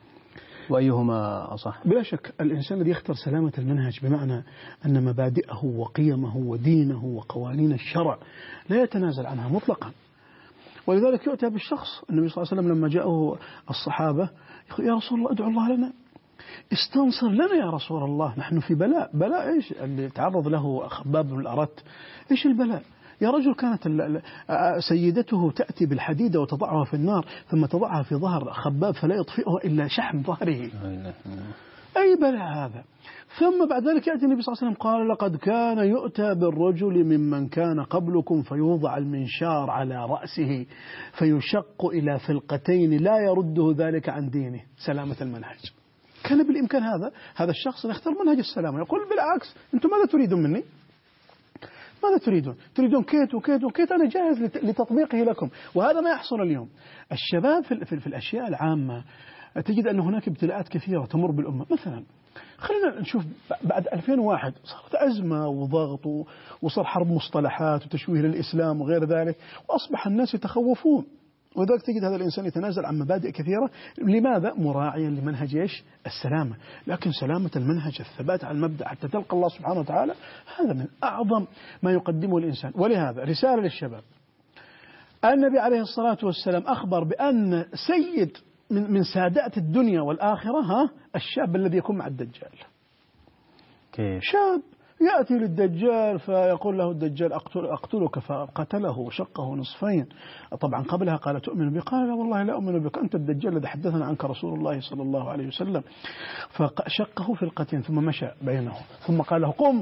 وأيهما أصح؟ بلا شك الإنسان الذي يختار سلامة المنهج بمعنى أن مبادئه وقيمه ودينه وقوانين الشرع لا يتنازل عنها مطلقا. ولذلك يؤتى بالشخص، النبي صلى الله عليه وسلم لما جاءه الصحابة يقول يا رسول الله ادعو الله لنا، استنصر لنا يا رسول الله، نحن في بلاء. بلاء إيش اللي تعرض له خباب بن الأرت؟ إيش البلاء؟ يا رجل كانت سيدته تأتي بالحديدة وتضعها في النار ثم تضعها في ظهر خباب فلا يطفئه إلا شحم ظهره. أي بلاء هذا؟ ثم بعد ذلك يأتي النبي صلى الله عليه وسلم قال لقد كان يؤتى بالرجل ممن كان قبلكم فيوضع المنشار على رأسه فيشق إلى فلقتين لا يرده ذلك عن دينه. سلامة المنهج. كان بالإمكان هذا هذا الشخص يختار منهج السلامة، يقول بالعكس أنتم ماذا تريدون مني؟ ماذا تريدون؟ تريدون كيت وكيت وكيت، أنا جاهز لتطبيقه لكم. وهذا ما يحصل اليوم. الشباب في, في, في الأشياء العامة تجد أن هناك ابتلاءات كثيرة تمر بالأمة. مثلا خلينا نشوف بعد ألفين وواحد صارت أزمة وضغط وصار حرب مصطلحات وتشويه للإسلام وغير ذلك، وأصبح الناس يتخوفون، وذلك تجد هذا الإنسان يتنازل عن مبادئ كثيرة. لماذا؟ مراعيا لمنهج إيش؟ السلامة. لكن سلامة المنهج، الثبات على المبدأ حتى تلقى الله سبحانه وتعالى، هذا من أعظم ما يقدمه الإنسان. ولهذا رسالة للشباب، النبي عليه الصلاة والسلام أخبر بأن سيد من من سادات الدنيا والآخرة ها الشاب الذي يكون مع الدجال. كيف؟ شاب يأتي للدجال فيقول له الدجال أقتل أقتلك، فقتله وشقه نصفين. طبعا قبلها قال تؤمن بي؟ قال لا والله لا أؤمن بك، أنت الدجال الذي حدثنا عنك رسول الله صلى الله عليه وسلم. فشقه في القتين ثم مشى بينه، ثم قال له قم،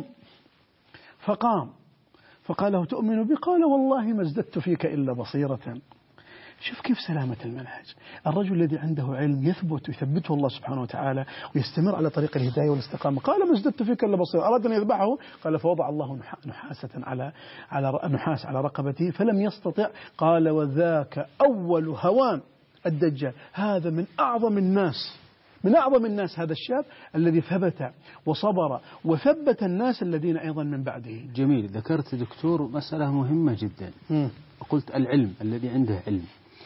فقام، فقال له تؤمن بي؟ قال والله ما ازددت فيك إلا بصيرة. شوف كيف سلامة المنهج. الرجل الذي عنده علم يثبت ويثبته الله سبحانه وتعالى ويستمر على طريق الهداية والاستقامة. قال ما ازددت فيك إلا بصيرة. أراد أن يذبحه، قال فوضع الله نحاسة على على نحاس على رقبته فلم يستطع. قال وذاك أول هوان الدجال. هذا من أعظم الناس، من أعظم الناس هذا الشاب الذي ثبت وصبر وثبت الناس الذين أيضا من بعده. جميل. ذكرت دكتور مسألة مهمة جدا. م. قلت العلم، الذي عنده علم،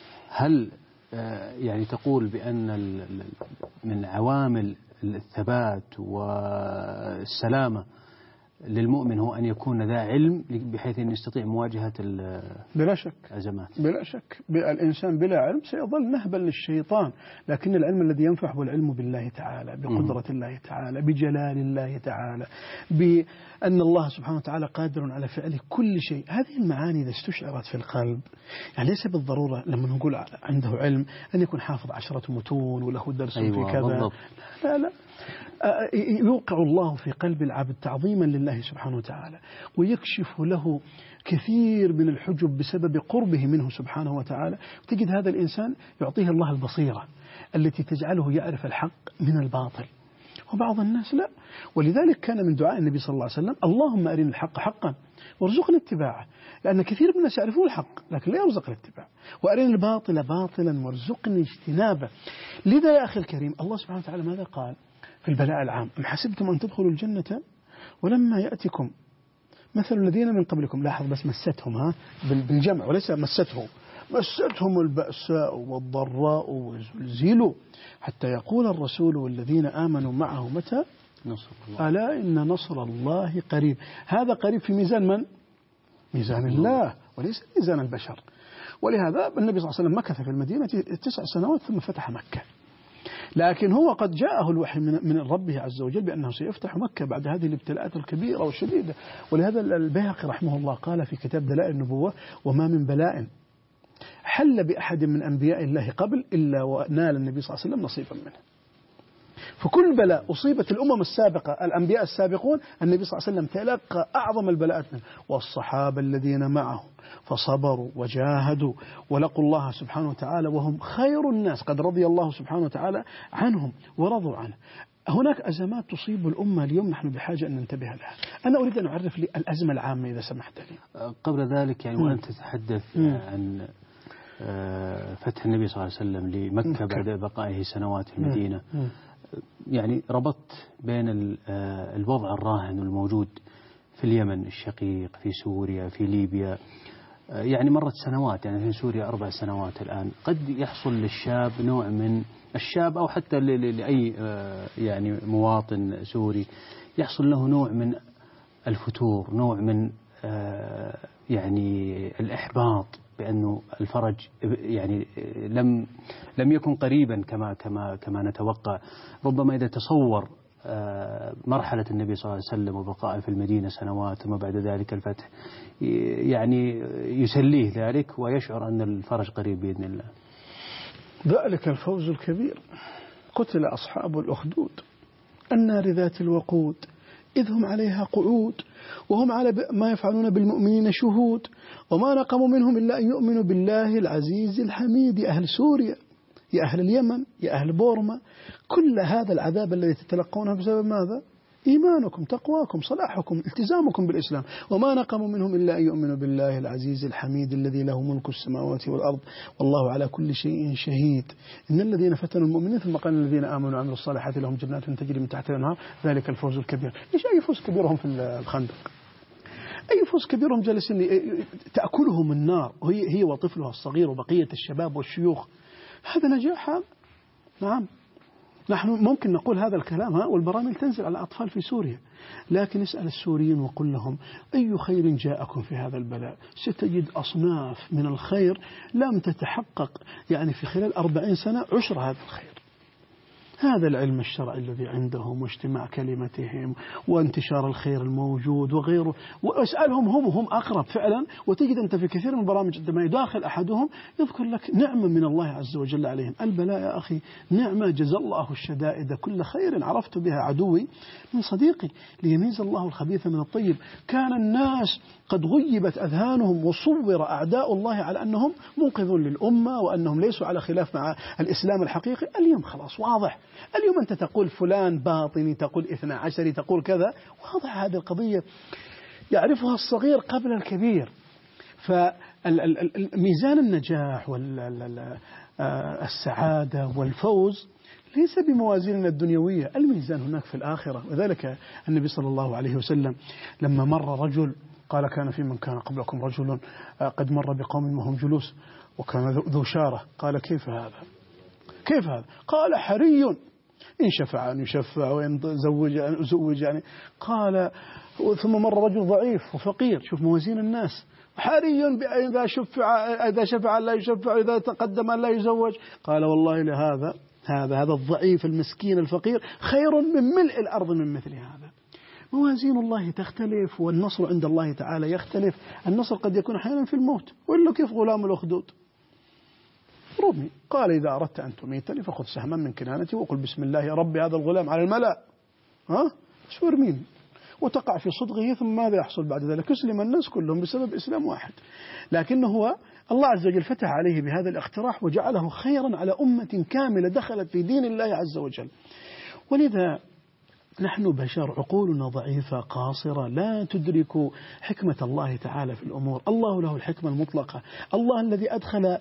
هل يعني تقول بأن من عوامل الثبات والسلامة للمؤمن هو أن يكون ذا علم بحيث أن يستطيع مواجهة بلا شك الأزمات؟ بلا شك. الإنسان بلا علم سيظل نهبا للشيطان، لكن العلم الذي ينفع هو العلم بالله تعالى، بقدرة الله تعالى، بجلال الله تعالى، بأن الله سبحانه وتعالى قادر على فعل كل شيء. هذه المعاني إذا استشعرت في القلب، يعني ليس بالضرورة لما نقول عنده علم أن يكون حافظ عشرة متون وله درس أيوة في كذا. بالضبط. لا لا، يوقع الله في قلب العبد تعظيما لله سبحانه وتعالى، ويكشف له كثير من الحجب بسبب قربه منه سبحانه وتعالى. تجد هذا الإنسان يعطيه الله البصيرة التي تجعله يعرف الحق من الباطل، وبعض الناس لا. ولذلك كان من دعاء النبي صلى الله عليه وسلم اللهم أرنا الحق حقا وارزقنا اتباعه، لأن كثير من الناس يعرفون الحق لكن لا يرزق الاتباع، وأرنا الباطل باطلا وارزقني اجتنابه. لذا يا أخي الكريم الله سبحانه وتعالى ماذا قال في البلاء العام؟ أم حسبتم أن تدخلوا الجنة ولما يأتكم مثل الذين من قبلكم. لاحظ بس مستهم، ها بالجمع وليس مستهم، مستهم البأساء والضراء وزلزلوا حتى يقول الرسول والذين آمنوا معه متى نصر الله، ألا إن نصر الله قريب. هذا قريب في ميزان من؟ ميزان الله وليس ميزان البشر. ولهذا النبي صلى الله عليه وسلم مكث في المدينة تسع سنوات ثم فتح مكة، لكن هو قد جاءه الوحي من ربه عز وجل بأنه سيفتح مكة بعد هذه الابتلاءات الكبيرة والشديدة. ولهذا البيهقي رحمه الله قال في كتاب دلائل النبوة وما من بلاء حل بأحد من أنبياء الله قبل إلا ونال النبي صلى الله عليه وسلم نصيبا منه. فكل بلاء أصيبت الأمم السابقة الأنبياء السابقون النبي صلى الله عليه وسلم تلقى أعظم البلاءات منه، والصحابة الذين معه فصبروا وجاهدوا ولقوا الله سبحانه وتعالى وهم خير الناس، قد رضي الله سبحانه وتعالى عنهم ورضوا عنه. هناك أزمات تصيب الأمة اليوم نحن بحاجة أن ننتبه لها. أنا أريد أن أعرف لي الأزمة العامة إذا سمحت لي. قبل ذلك يعني وأنت تتحدث عن فتح النبي صلى الله عليه وسلم لمكة بعد بقائه سنوات في المدينة، يعني ربطت بين الوضع الراهن الموجود في اليمن الشقيق، في سوريا، في ليبيا، يعني مرت سنوات، يعني في سوريا أربع سنوات الآن. قد يحصل للشاب نوع من الشاب أو حتى لأي يعني مواطن سوري يحصل له نوع من الفتور، نوع من يعني الإحباط بأنه الفرج يعني لم لم يكن قريبا كما كما كما نتوقع. ربما إذا تصور مرحلة النبي صلى الله عليه وسلم وبقائه في المدينة سنوات ثم بعد ذلك الفتح، يعني يسليه ذلك ويشعر أن الفرج قريب بإذن الله. ذلك الفوز الكبير. قتل أصحاب الأخدود النار ذات الوقود إذ هم عليها قعود وهم على ما يفعلون بالمؤمنين شهود وما نقموا منهم إلا أن يؤمنوا بالله العزيز الحميد. يا أهل سوريا، يا أهل اليمن، يا أهل بورما، كل هذا العذاب الذي تتلقونه بسبب ماذا؟ إيمانكم، تقواكم، صلاحكم، التزامكم بالإسلام. وما نقموا منهم إلا أن يؤمنوا بالله العزيز الحميد الذي له ملك السماوات والأرض والله على كل شيء شهيد. إن الذين فتنوا المؤمنين ثم قال الذين آمنوا وعملوا الصالحات لهم جنات تجري من تحتها الأنهار ذلك الفوز الكبير. إيش أي فوز كبيرهم في الخندق؟ أي فوز كبيرهم جالسين تأكلهم النار وهي هي وطفلها الصغير وبقية الشباب والشيوخ. هذا نجاح هذا؟ نعم. نحن ممكن نقول هذا الكلام ها والبراميل تنزل على أطفال في سوريا، لكن اسأل السوريين وقل لهم أي خير جاءكم في هذا البلاء؟ ستجد أصناف من الخير لم تتحقق يعني في خلال أربعين سنة عشر هذا الخير. هذا العلم الشرعي الذي عندهم واجتماع كلمتهم وانتشار الخير الموجود وغيره، واسألهم هم هم أقرب فعلا. وتجد أنت في كثير من البرامج عندما يداخل أحدهم يذكر لك نعمة من الله عز وجل عليهم. البلاء يا أخي نعمة جزى الله الشدائد كل خير عرفت بها عدوي من صديقي ليميز الله الخبيث من الطيب. كان الناس قد غيبت أذهانهم وصور أعداء الله على أنهم منقذون للأمة وأنهم ليسوا على خلاف مع الإسلام الحقيقي. اليوم خلاص واضح. اليوم أنت تقول فلان باطني، تقول اثنا عشري، تقول كذا، واضح هذه القضية يعرفها الصغير قبل الكبير. فميزان النجاح والسعادة والفوز ليس بموازيننا الدنيوية، الميزان هناك في الآخرة. وذلك النبي صلى الله عليه وسلم لما مر رجل قال كان في من كان قبلكم رجل قد مر بقوم وهم جلوس وكان ذو شارة، قال كيف هذا؟ كيف هذا؟ قال حري إن شفع أن يشفع وإن زوج أن أزوج يعني. قال ثم مر رجل ضعيف وفقير، شوف موازين الناس، حري إذا شفع إذا شفع لا يشفع إذا تقدم لا يزوج. قال والله لهذا هذا هذا الضعيف المسكين الفقير خير من ملء الأرض من مثل هذا. موازين الله تختلف والنصر عند الله تعالى يختلف. النصر قد يكون أحيانا في الموت، وإلا كيف غلام الأخدود رمي قال إذا أردت أن تميتني فخذ سهما من كنانتي وقل بسم الله يا ربي هذا الغلام على الملأ، ها شو ارمين وتقع في صدغه، ثم ماذا يحصل بعد ذلك؟ يسلم الناس كلهم بسبب إسلام واحد. لكنه هو الله عز وجل فتح عليه بهذا الاقتراح وجعله خيرا على أمة كاملة دخلت في دين الله عز وجل. ولذا نحن بشر عقولنا ضعيفة قاصرة لا تدرك حكمة الله تعالى في الأمور. الله له الحكمة المطلقة. الله الذي أدخل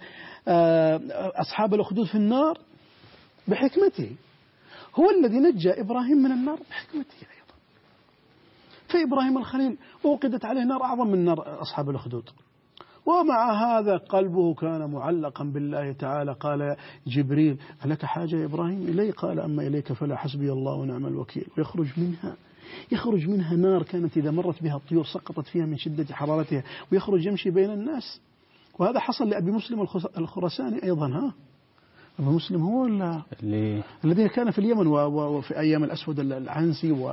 أصحاب الأخدود في النار بحكمته، هو الذي نجى إبراهيم من النار بحكمته أيضا. فإبراهيم الخليل أوقدت عليه نار أعظم من نار أصحاب الأخدود، ومع هذا قلبه كان معلقا بالله تعالى. قال جبريل ألك حاجة يا إبراهيم إلي؟ قال أما إليك فلا حسبي الله ونعم الوكيل. ويخرج منها يخرج منها نار كانت إذا مرت بها الطيور سقطت فيها من شدة حرارتها، ويخرج يمشي بين الناس. وهذا حصل لأبي مسلم الخراساني أيضا. ها أبو مسلم هو اللي الذي كان في اليمن وفي أيام الأسود العنسي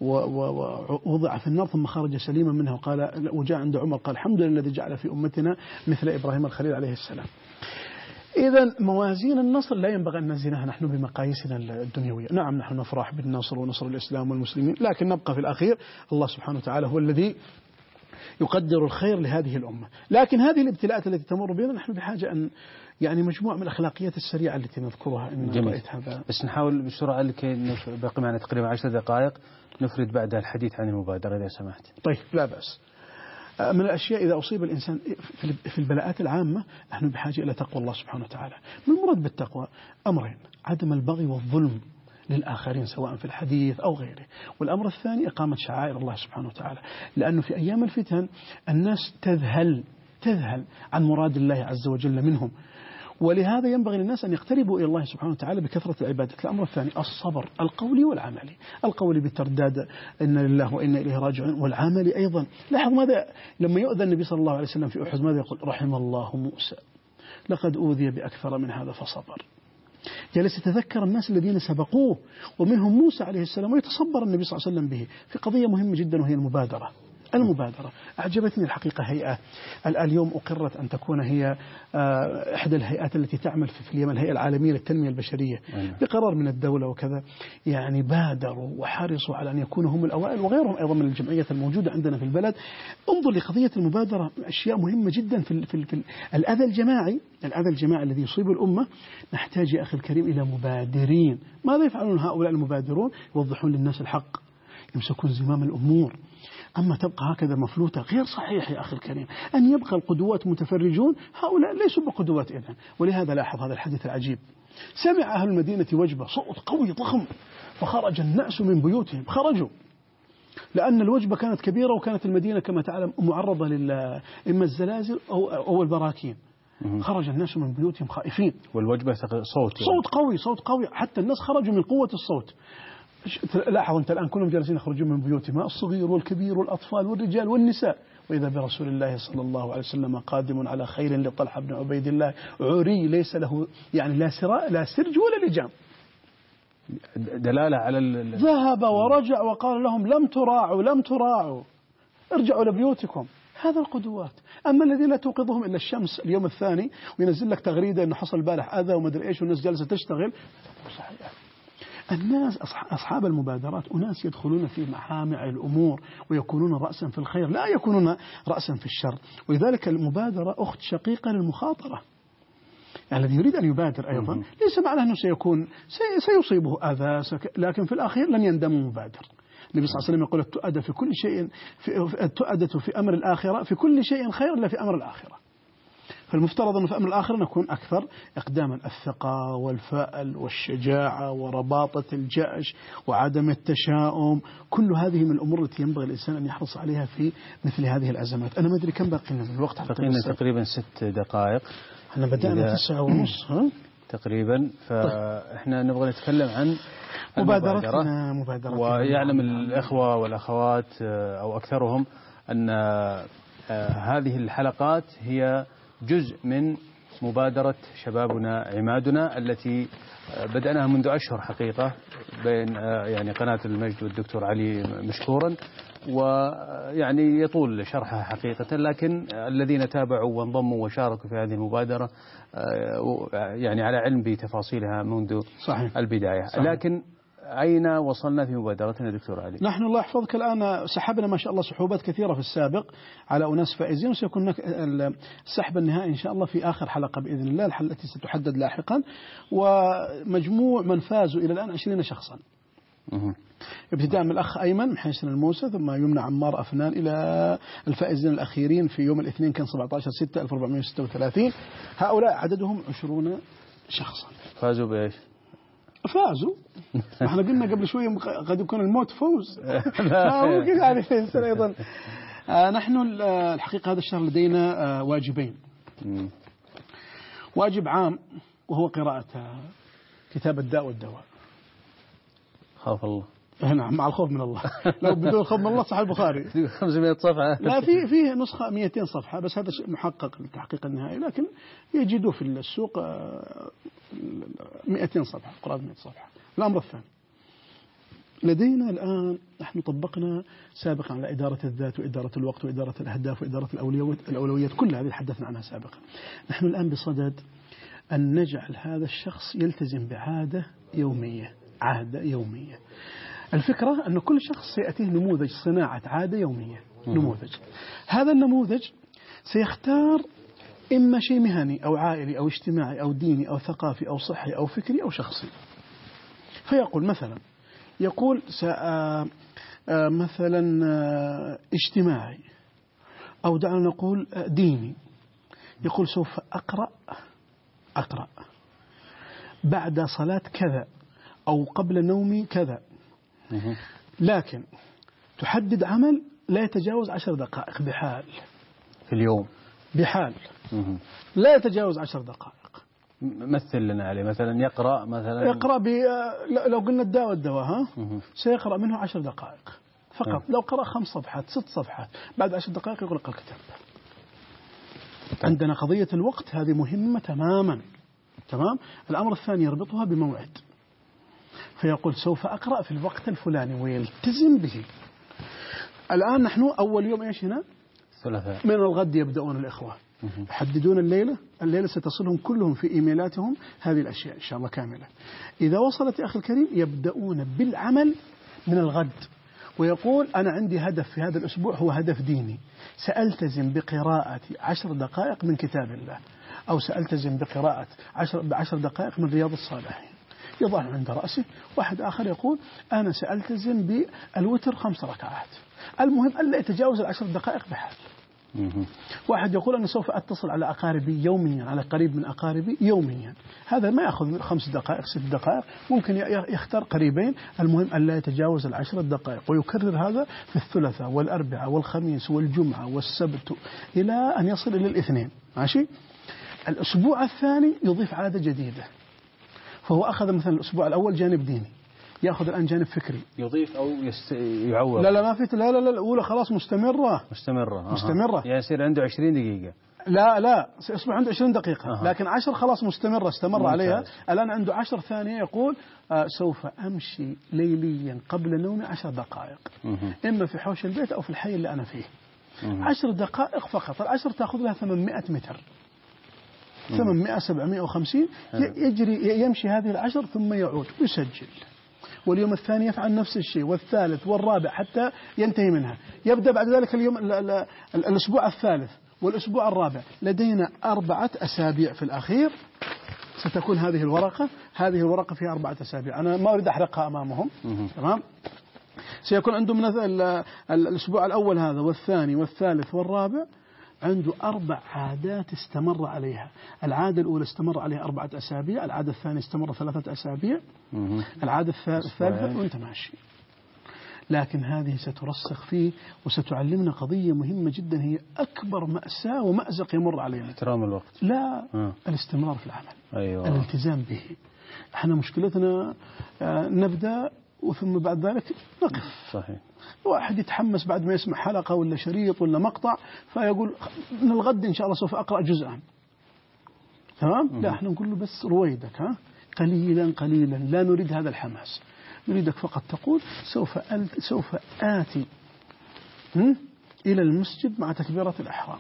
ووضع في النار ثم خرج سليما منها. وقال وجاء عند عمر قال الحمد لله الذي جعل في أمتنا مثل إبراهيم الخليل عليه السلام. إذا موازين النصر لا ينبغي أن نزنها نحن بمقاييسنا الدنيوية. نعم نحن نفرح بالنصر ونصر الإسلام والمسلمين، لكن نبقى في الأخير الله سبحانه وتعالى هو الذي يقدر الخير لهذه الأمة. لكن هذه الابتلاءات التي تمر بنا نحن بحاجة أن يعني مجموعة من الأخلاقيات السريعة التي نذكرها إن رأيت هذا. بس نحاول بسرعة لكي باقي معنا تقريبا عشر دقائق نفرد بعدها الحديث عن المبادرة إذا سمحت. طيب لا بأس. من الأشياء إذا أصيب الإنسان في البلاءات العامة نحن بحاجة إلى تقوى الله سبحانه وتعالى. من المراد بالتقوى أمرين: عدم البغي والظلم للآخرين سواء في الحديث أو غيره، والأمر الثاني إقامة شعائر الله سبحانه وتعالى، لأنه في أيام الفتن الناس تذهل تذهل عن مراد الله عز وجل منهم، ولهذا ينبغي للناس أن يقتربوا إلى الله سبحانه وتعالى بكثرة العبادة. الأمر الثاني الصبر القولي والعملي، القولي بالترداد إن لله وإنا إليه راجعون، والعملي أيضا. لاحظ ماذا لما يؤذى النبي صلى الله عليه وسلم في أحد ماذا يقول؟ رحم الله موسى لقد أوذي بأكثر من هذا فصبر. جلس يتذكر الناس الذين سبقوه ومنهم موسى عليه السلام، ويتصبر النبي صلى الله عليه وسلم به في قضية مهمة جدا وهي المبادرة. المبادرة أعجبتني الحقيقة هيئة اليوم أقرت أن تكون هي إحدى الهيئات التي تعمل في اليمن، الهيئة العالمية للتنمية البشرية، بقرار من الدولة وكذا، يعني بادروا وحرصوا على أن يكونوا هم الأوائل، وغيرهم أيضا من الجمعيات الموجودة عندنا في البلد. انظر لقضية المبادرة، أشياء مهمة جدا في, في, في الأذى الجماعي الأذى الجماعي الذي يصيب الأمة. نحتاج يا أخي الكريم إلى مبادرين. ماذا يفعلون هؤلاء المبادرون؟ يوضحون للناس الحق، يمسكون زمام الأمور. أما تبقى هكذا مفلوتة غير صحيح يا أخي الكريم. أن يبقى القدوات متفرجون، هؤلاء ليسوا بقدوات إذن. ولهذا لاحظ هذا الحديث العجيب: سمع أهل المدينة وجبة، صوت قوي ضخم، فخرج الناس من بيوتهم. خرجوا لأن الوجبة كانت كبيرة، وكانت المدينة كما تعلم معرضة لإما الزلازل أو, أو البراكين. خرج الناس من بيوتهم خائفين. والوجبة صوت يعني. صوت قوي صوت قوي حتى الناس خرجوا من قوة الصوت. لاحظ أنت الآن كلهم جالسين يخرجون من بيوتهم، الصغير والكبير والأطفال والرجال والنساء، وإذا برسول الله صلى الله عليه وسلم قادم على خيل لطلحة بن عبيد الله عري ليس له يعني لا سراء لا سرج ولا لجام. دلالة على ال... ذهب ورجع وقال لهم لم تراعوا لم تراعوا ارجعوا لبيوتكم. هذا القدوات. أما الذين لا توقظهم إلا الشمس اليوم الثاني وينزل لك تغريدة إنه حصل البارح أذى وما أدري إيش والناس جالسة تشتغل، صحيح. الناس أصحاب المبادرات أناس يدخلون في محامع الأمور ويكونون رأسا في الخير لا يكونون رأسا في الشر. ولذلك المبادرة أخت شقيقة للمخاطرة. يعني الذي يريد أن يبادر أيضا ليس معناه أنه سيكون سيصيبه أذى، لكن في الأخير لن يندم مبادر. النبي صلى الله عليه وسلم يقول التؤدة في كل شيء في التؤدة في أمر الآخرة في كل شيء خير إلا في أمر الآخرة. فالمفترض أن في أمر الآخرة نكون أكثر إقداما. الثقة والفأل والشجاعة ورباطة الجأش وعدم التشاؤم، كل هذه من الأمور التي ينبغي الإنسان أن يحرص عليها في مثل هذه الأزمات. أنا ما أدري كم باقي من الوقت. بقينا تقريبا ست دقائق. احنا بدأنا تسعة ونص ها تقريبا. فإحنا نبغى نتكلم عن مبادرتنا مبادرة. ويعلم الإخوة والأخوات أو أكثرهم أن هذه الحلقات هي جزء من مبادرة شبابنا عمادنا التي بدأناها منذ أشهر حقيقة بين يعني قناة المجد والدكتور علي مشكورا، ويعني يطول شرحها حقيقة، لكن الذين تابعوا وانضموا وشاركوا في هذه المبادرة يعني على علم بتفاصيلها منذ صحيح. البداية. صحيح. لكن أين وصلنا في مبادرتنا دكتور علي؟ نحن الله يحفظك الآن سحبنا ما شاء الله سحوبات كثيرة في السابق على أناس فائزين، وسيكون السحب النهائي إن شاء الله في آخر حلقة بإذن الله التي ستحدد لاحقا. ومجموع من فازوا إلى الآن عشرين شخصا، ابتداء من الأخ أيمن محسن الموسى، ثم يمنى عمار أفنان، إلى الفائزين الأخيرين في يوم الاثنين كان سبعة عشر ستة ألف وأربعمائة وستة وثلاثين. هؤلاء عددهم عشرون شخصا. فازوا بإيش؟ فازوا. احنا قلنا قبل شوية قد يكون الموت فوز. ممكن يعني الإنسان أيضا. نحن الحقيقة هذا الشهر لدينا واجبين. واجب عام وهو قراءة كتاب الداء والدواء. خوف الله. نعم مع الخوف من الله. لو بدون الخوف من الله صح البخاري. خمسمائة صفحة. لا في فيه نسخة مئتين صفحة بس هذا محقق للتحقيق النهائي، لكن يجدوا في السوق مئتين صفحة قرابة مئة صفحة. الأمر الثاني لدينا الآن نحن طبقنا سابقا على إدارة الذات وإدارة الوقت وإدارة الأهداف وإدارة الأولويات، الأولويات كل هذه تحدثنا عنها سابقا. نحن الآن بصدد أن نجعل هذا الشخص يلتزم بعادة يومية، عادة يومية. الفكرة أن كل شخص سيأتيه نموذج صناعة عادة يومية، نموذج. هذا النموذج سيختار إما شيء مهني أو عائلي أو اجتماعي أو ديني أو ثقافي أو صحي أو فكري أو شخصي. فيقول مثلا، يقول مثلا اجتماعي، أو دعنا نقول ديني. يقول سوف أقرأ أقرأ بعد صلاة كذا أو قبل نومي كذا، لكن تحدد عمل لا يتجاوز عشر دقائق بحال في اليوم، بحال لا يتجاوز عشر دقائق. مثل لنا عليه، مثلا يقرأ مثلا يقرأ ب لو قلنا الدواء والدواء ها سيقرأ منه عشر دقائق فقط. لو قرأ خمس صفحات ست صفحات بعد عشر دقائق يغلق الكتاب. عندنا قضية الوقت هذه مهمة تماما. تمام. الأمر الثاني يربطها بموعد، فيقول سوف أقرأ في الوقت الفلاني ويلتزم به. الآن نحن أول يوم إيش هنا؟ ثلاثاء. من الغد يبدأون الإخوة يحددون الليلة، الليلة ستصلهم كلهم في إيميلاتهم هذه الأشياء إن شاء الله كاملة. إذا وصلت يا أخي الكريم يبدأون بالعمل من الغد، ويقول أنا عندي هدف في هذا الأسبوع هو هدف ديني، سألتزم بقراءة عشر دقائق من كتاب الله، أو سألتزم بقراءة عشر, بعشر دقائق من رياض الصالحين. يضع عند رأسه. واحد آخر يقول أنا سألتزم بالوتر خمس ركعات. المهم ألا يتجاوز العشر دقائق بحال. واحد يقول أنا سوف أتصل على أقاربي يوميا، على قريب من أقاربي يوميا. هذا ما يأخذ خمس دقائق ست دقائق، ممكن يختار قريبين، المهم ألا يتجاوز العشر دقائق. ويكرر هذا في الثلاثاء والأربعاء والخميس والجمعة والسبت إلى أن يصل إلى الاثنين. ماشي. الأسبوع الثاني يضيف عادة جديدة، فهو أخذ مثلا الأسبوع الأول جانب ديني، يأخذ الآن جانب فكري، يضيف أو يست... يعوض. لا لا ما في لا لا لا الأولى خلاص مستمرة مستمرة آه. مستمرة. يعني يصير عنده عشرين دقيقة. لا لا سيصبح عنده عشرين دقيقة آه. لكن عشر خلاص مستمرة استمر ممتاز. عليها. الآن عنده عشر ثانية. يقول آه سوف أمشي ليليا قبل نومي عشر دقائق مه. إما في حوش البيت أو في الحي اللي أنا فيه مه. عشر دقائق فقط. العشر تأخذ لها ثمانمائة متر، ثمانمائة سبعمائة وخمسين. يجري يمشي هذه العشر ثم يعود يسجل، واليوم الثاني يفعل نفس الشيء، والثالث والرابع حتى ينتهي منها. يبدأ بعد ذلك اليوم ال ال ال الأسبوع الثالث والأسبوع الرابع. لدينا أربعة أسابيع في الأخير ستكون هذه الورقة. هذه الورقة فيها أربعة أسابيع، أنا ما أريد أحرقها أمامهم. تمام. سيكون عنده من الأسبوع الأول هذا والثاني والثالث والرابع عنده أربع عادات استمر عليها. العادة الأولى استمر عليها أربعة أسابيع، العادة الثانية استمر ثلاثة أسابيع، العادة الثالثة وأنت ماشي. لكن هذه سترسخ فيه وستعلمنا قضية مهمة جدا، هي أكبر مأساة ومأزق يمر علينا. احترام الوقت. لا آه. الاستمرار في العمل. أيوة. الالتزام به. احنا مشكلتنا نبدأ وثم بعد ذلك نقف. صحيح. واحد يتحمس بعد ما يسمع حلقة ولا شريط ولا مقطع فيقول من الغد إن شاء الله سوف أقرأ جزءا. تمام؟ لا احنا نقول له بس رويدك، ها قليلا قليلا، لا نريد هذا الحماس، نريدك فقط تقول سوف سوف آتي إلى المسجد مع تكبيرة الإحرام.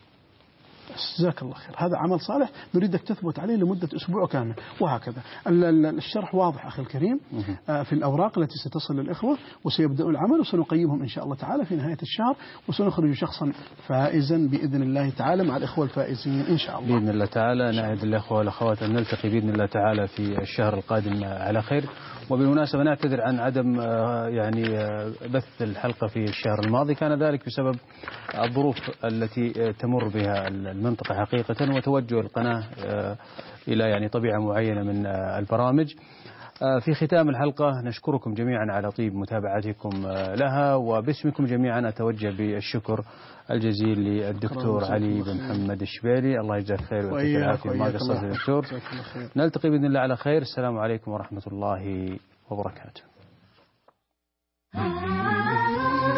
جزاك الله خير، هذا عمل صالح نريدك تثبت عليه لمدة أسبوع كامل. وهكذا الشرح واضح أخي الكريم في الأوراق التي ستصل للإخوة، وسيبدأ العمل وسنقيمهم إن شاء الله تعالى في نهاية الشهر، وسنخرج شخصا فائزا بإذن الله تعالى مع الإخوة الفائزين إن شاء الله بإذن الله تعالى. نعد الإخوة والأخوات أن نلتقي بإذن الله تعالى في الشهر القادم على خير. وبالمناسبة نعتذر عن عدم يعني بث الحلقة في الشهر الماضي، كان ذلك بسبب الظروف التي تمر بها المنطقة حقيقة، وتوجه القناة إلى يعني طبيعة معينة من البرامج. في ختام الحلقة نشكركم جميعا على طيب متابعتكم لها، وباسمكم جميعا أتوجه بالشكر الجزيل للدكتور علي بن محمد الشبيلي. الله يجزاك خير ويعطيك العافية ما قصرت يا دكتور. نلتقي بإذن الله على خير. السلام عليكم ورحمة الله وبركاته.